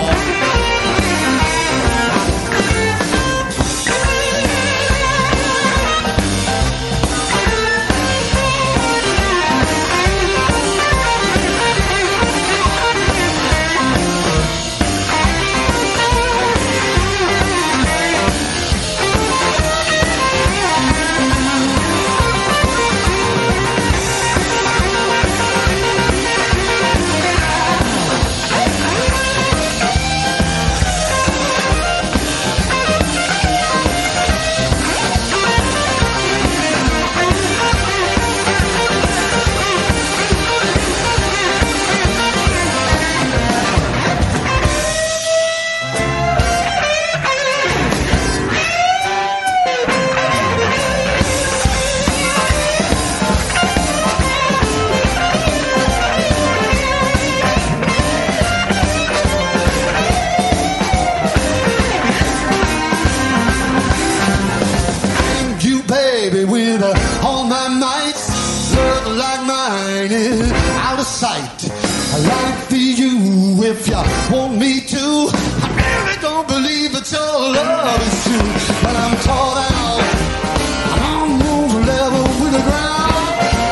Sight. I like for you if you want me to. I really don't believe that your love is true. But I'm tore down, I'm almost level with the ground.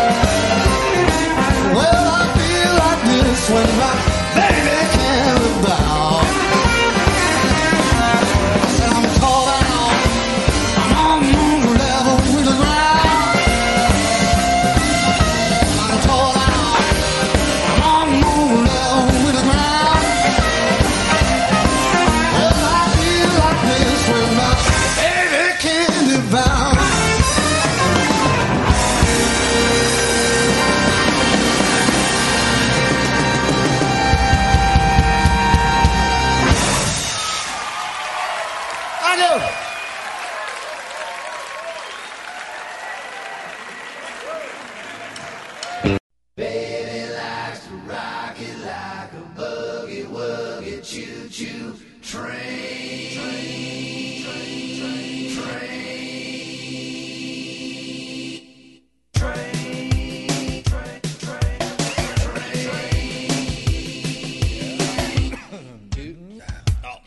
Well, I feel like this when my baby can't about. I said I'm tore down, I'm almost level with the ground. I'm tore down.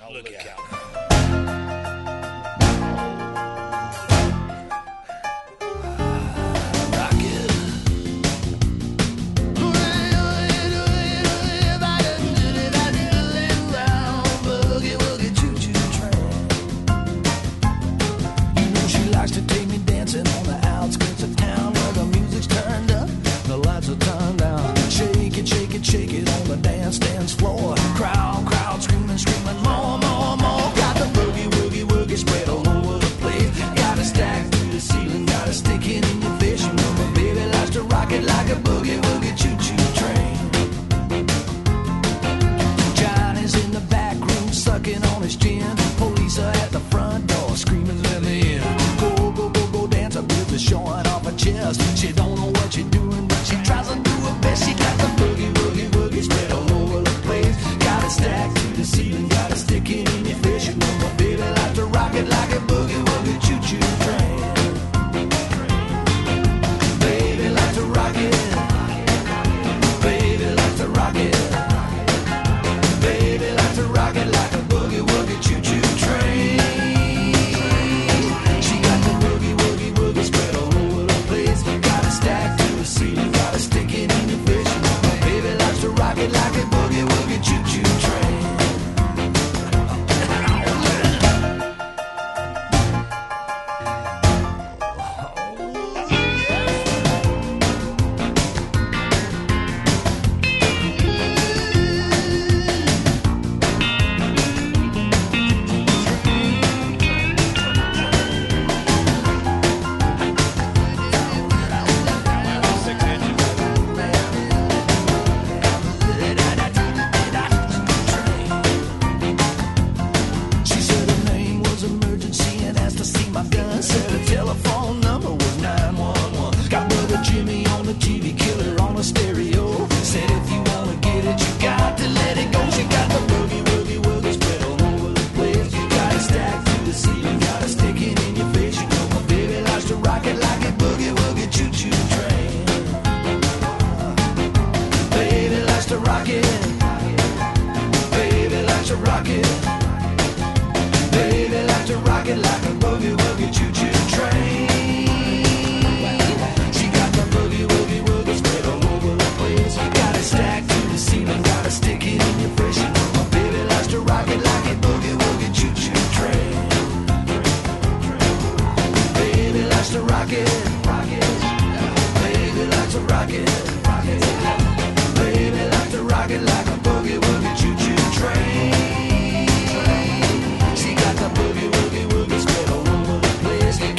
She got the boogie, woogie, woogie spread all over the place.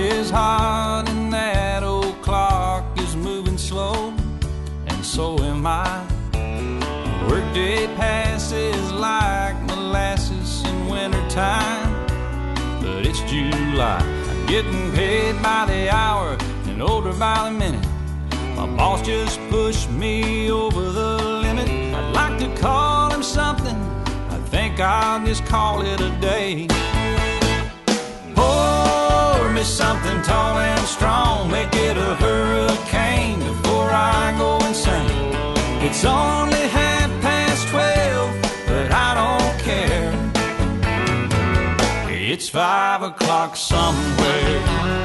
is hot and that old clock is moving slow, and so am I. Workday passes like molasses in wintertime, but it's July. I'm getting paid by the hour and older by the minute. My boss just pushed me over the limit. I'd like to call him something, I think I'll just call it a day. Pour me something tall and strong, make it a hurricane before I go insane. It's only 12:30, but I don't care. It's 5 o'clock somewhere.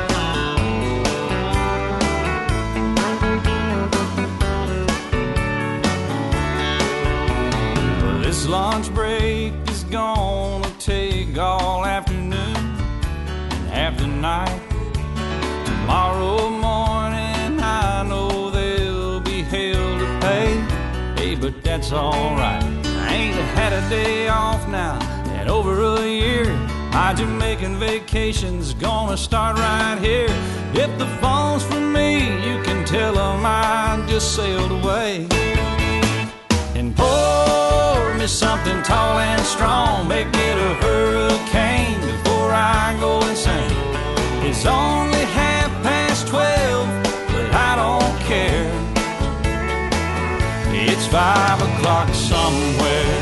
Well, this lunch break is gonna take all afternoon and half the night. Tomorrow morning I know there'll be hell to pay. Hey, but that's alright. I ain't had a day off now in over a year. My Jamaican vacation's gonna start right here. If the phone's for me, you can tell them I just sailed away. And pour me something tall and strong, make it a hurricane before I go insane. It's only 12:30, but I don't care. It's 5 o'clock somewhere.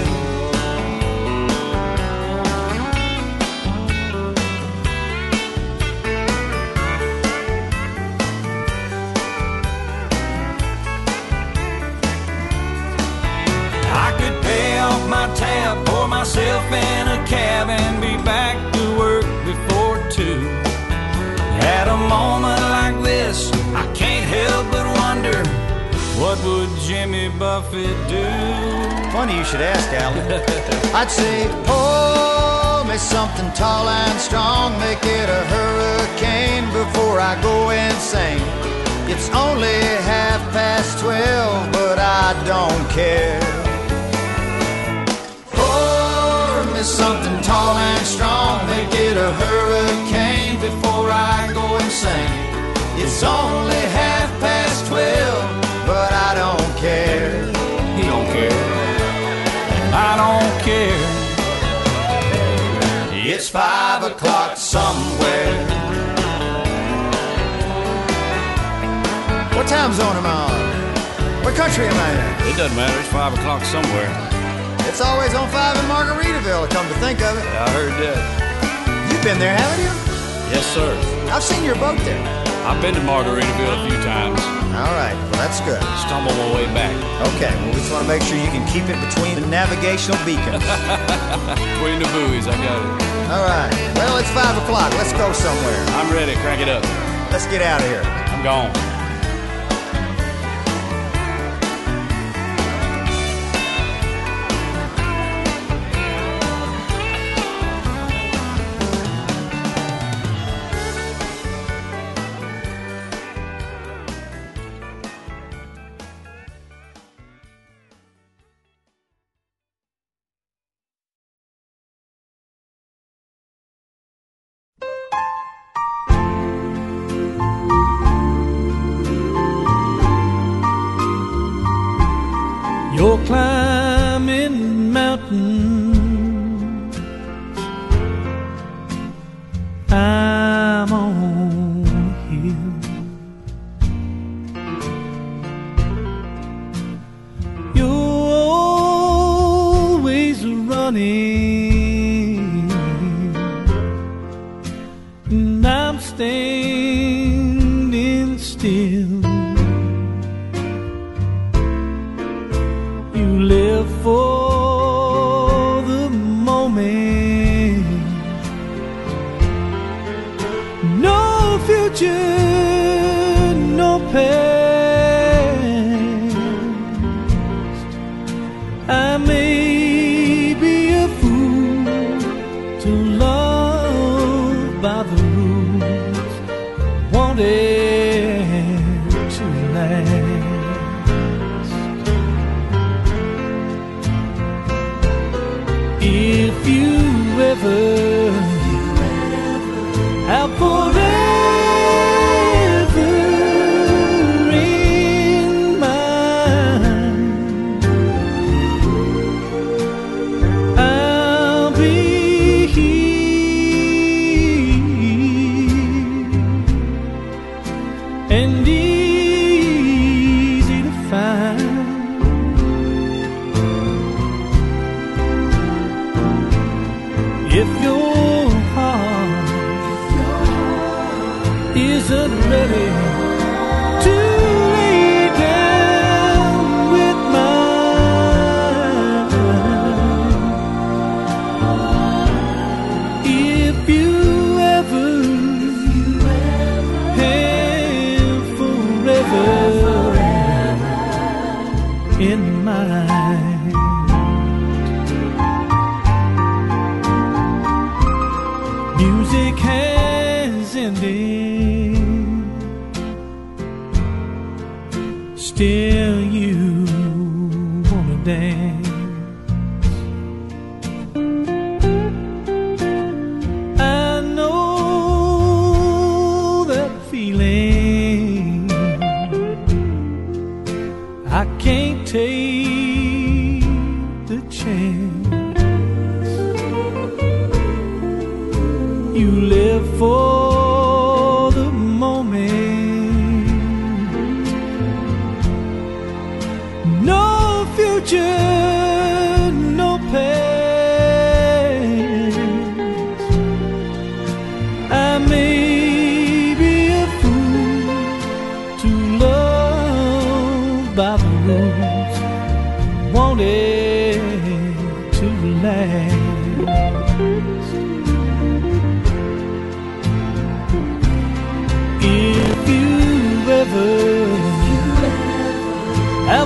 I could pay off my tab, pour myself in a cab, and be back to work before 2. At a moment like this, I can't help but wonder, what would Jimmy Buffett do? Funny you should ask, Alan. I'd say, pour me something tall and strong, make it a hurricane before I go insane. It's only 12:30, but I don't care. Pour me something tall and strong, make it a hurricane before I go insane. It's only 12:30, but I don't care. He don't care. I don't care. It's 5 o'clock somewhere. What time zone am I on? What country am I in? It doesn't matter. It's 5 o'clock somewhere. It's always on 5 in Margaritaville, come to think of it. Yeah, I heard that. You've been there, haven't you? Yes, sir. I've seen your boat there. I've been to Margaritaville a few times. All right, well, that's good. Stumbled my way back. Okay, well, we just want to make sure you can keep it between the navigational beacons. Between the buoys, I got it. All right, well, it's 5 o'clock. Let's go somewhere. I'm ready. Crank it up. Let's get out of here. I'm gone. You're climbing mountains, I'm on a hill. You're always running, and I'm standing still. Live for the moment, no future, no past. I may be a fool to love by the rules, want it to last. If you ever have forever and easy to find. If your heart isn't ready to lay down with mine, if you ever have forever in mind, music has ended, still you wanna dance. I know that feeling, I can't take the chance. You live for the moment, no future, no past. I may be a fool to love by the rules, want it to last. If you ever have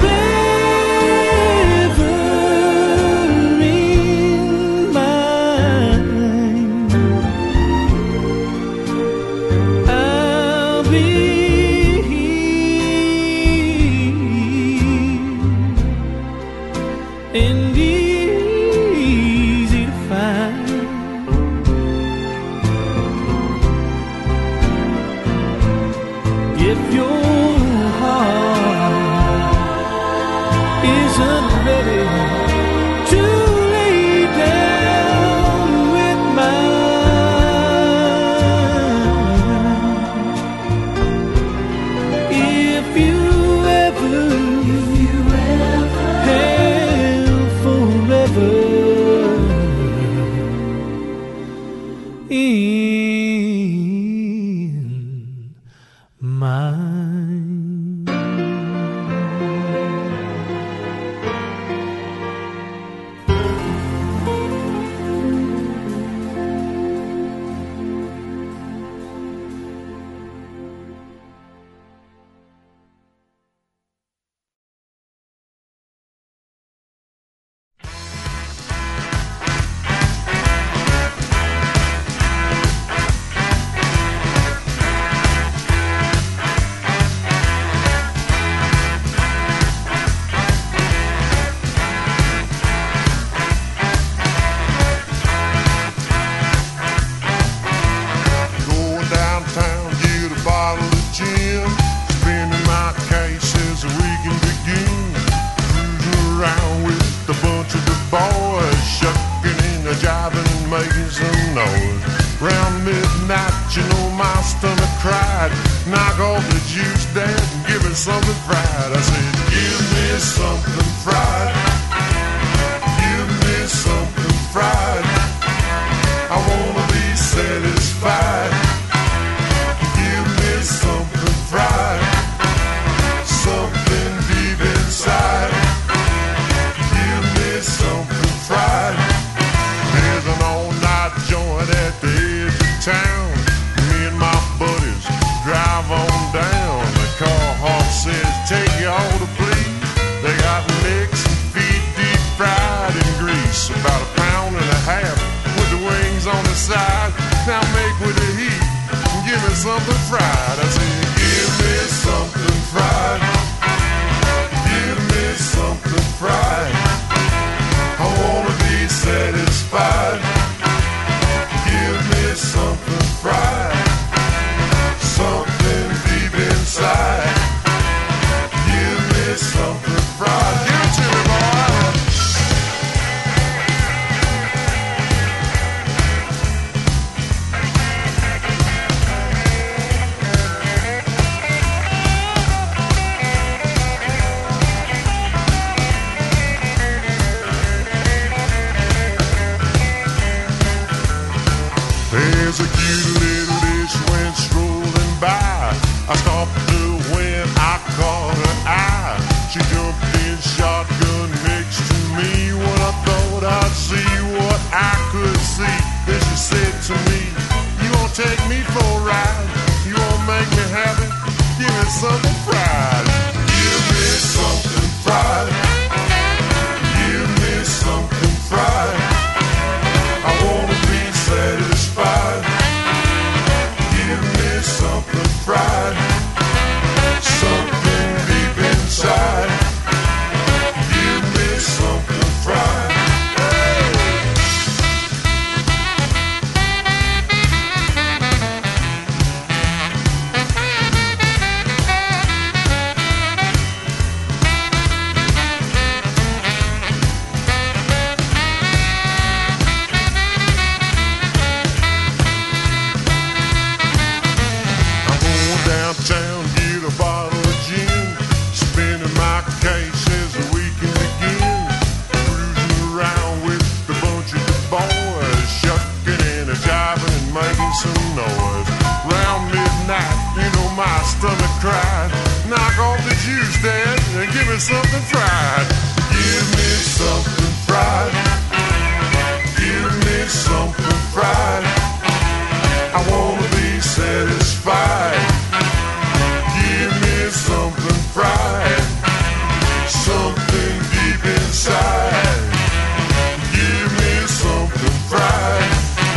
forever in mind, I'll be here and easy to find. If your heart isn't ready to lay down with mine, if you ever have forever in mind. Going downtown, get a bottle of gin. Spinning my cases, we can begin. Cruising around with a bunch of the boys, shucking and jiving and making some noise. Round midnight, you know my stomach cried. Knock off the juice, Dad, and give me something fried. I said, give me something fried. Give me something fried. I wanna be satisfied. Give me something fried, something deep inside. Give me something fried. There's an all-night joint at the edge of town. Me and my buddies drive on down. The car hawk says, take you all to please. They got necks and feet deep fried in grease. About a pound and a half with the wings on the side. Now make with the heat and give me something fried. I said, give me something fried. Give me something fried. I wanna be satisfied. Give me something fried, something deep inside. Give me something fried. Give it to me, boy. I stopped her when I caught her eye. She jumped in shotgun next to me. When I thought I'd see what I could see, then she said to me, you won't take me for a ride? You won't make me happy? Give me something fried. Give me something fried. Give me something fried. I wanna be satisfied. Give me something fried. Something deep inside. Give me something fried. Downtown, get a bottle of gin, spinning my case as the weekend begins. Cruising around with a bunch of the boys, shucking and a jiving and making some noise. Round midnight, you know my stomach cried. Knock off the juice, Dad, and give me something fried. Give me something fried. Give me something fried. I wanna be satisfied. Give me something fried, something deep inside. Give me something fried.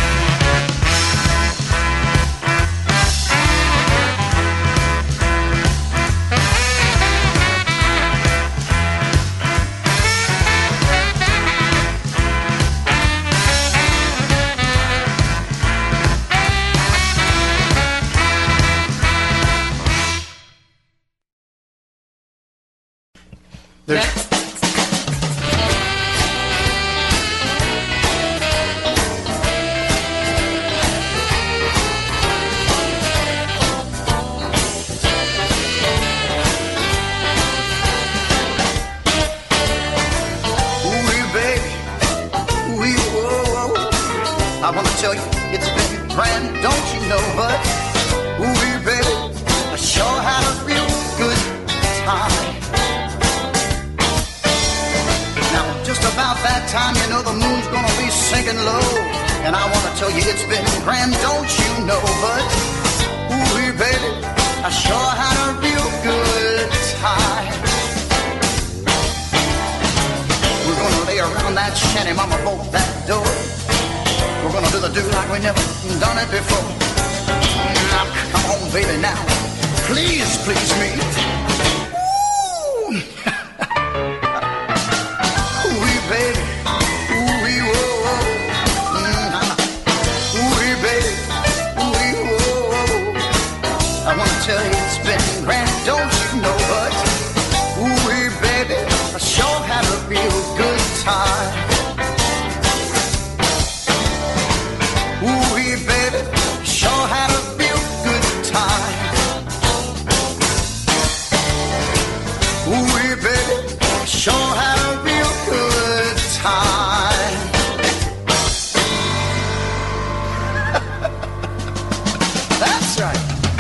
I wanna tell you, it's been grand, don't you know? But, ooh, baby, I sure had a real good time. Now, just about that time, you know the moon's gonna be sinking low. And I wanna tell you, it's been grand, don't you know? But, ooh, baby, I sure had a real good time. We're gonna lay around that shanty, mama, bolt that door. We're gonna do the do like we never done it before. Now, come on, baby, now. Please, please me. Ooh. Ooh, baby. Ooh, whoa, whoa. Ooh, baby. Ooh, whoa, whoa. I wanna tell you it's been grand, don't you know? But, ooh, baby, I sure had a real good time. Ooh, baby, sure had a real good time. Ooh, baby, sure had a real good time. That's right.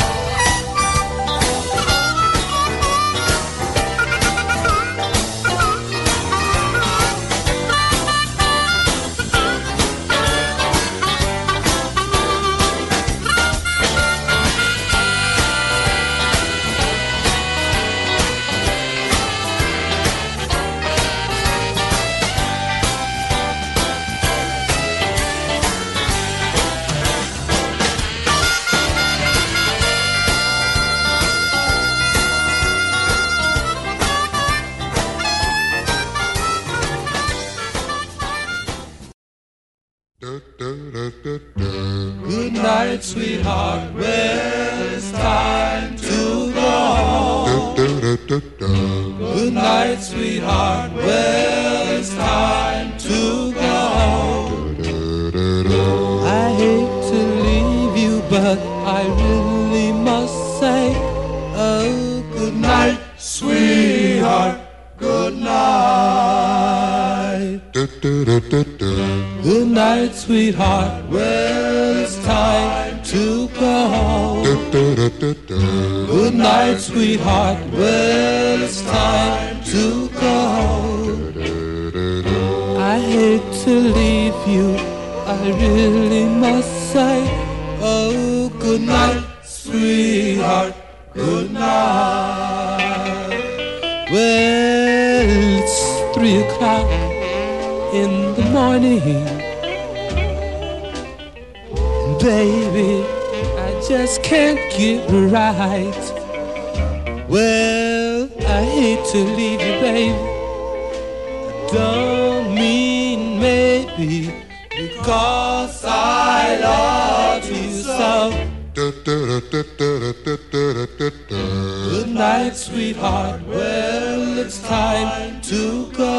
Good night, sweetheart. Well, it's time to go home. Good night, sweetheart. Well, it's time to go home. I hate to leave you, but I really must say, oh, good night, sweetheart. Good night. Good night, sweetheart. Well, it's time to go home. Good night, sweetheart. Well, it's time to go. I hate to leave you, I really must say. Oh, good night, sweetheart. Good night. Well, it's 3 o'clock in the morning. Baby, I just can't get right. Well, I hate to leave you, baby. I don't mean maybe, because I love you so. Good night, sweetheart. Well, it's time to go.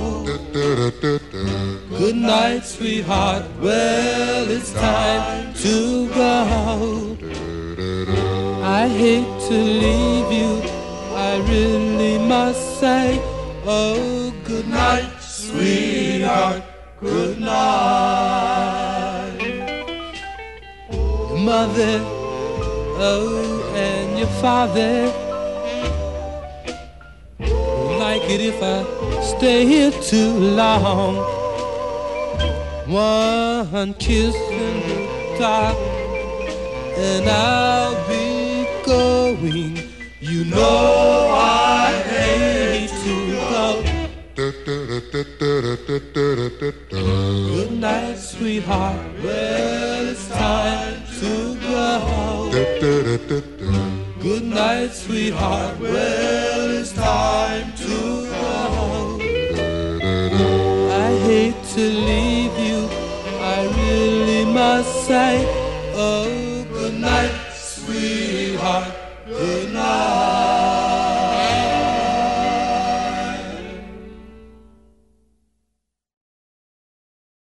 Good night, sweetheart. Well, it's time to go. I hate to leave you, I really must say. Oh, good night, sweetheart. Good night. Your mother, oh, and your father won't like it if I stay here too long. One kiss in the dark and I'll be going. You know I hate to go. Good night, sweetheart. Well, it's time to go. Good night, sweetheart. Well, it's time to go. I hate to leave you, I really must say. Oh, good night, sweetheart. Good night.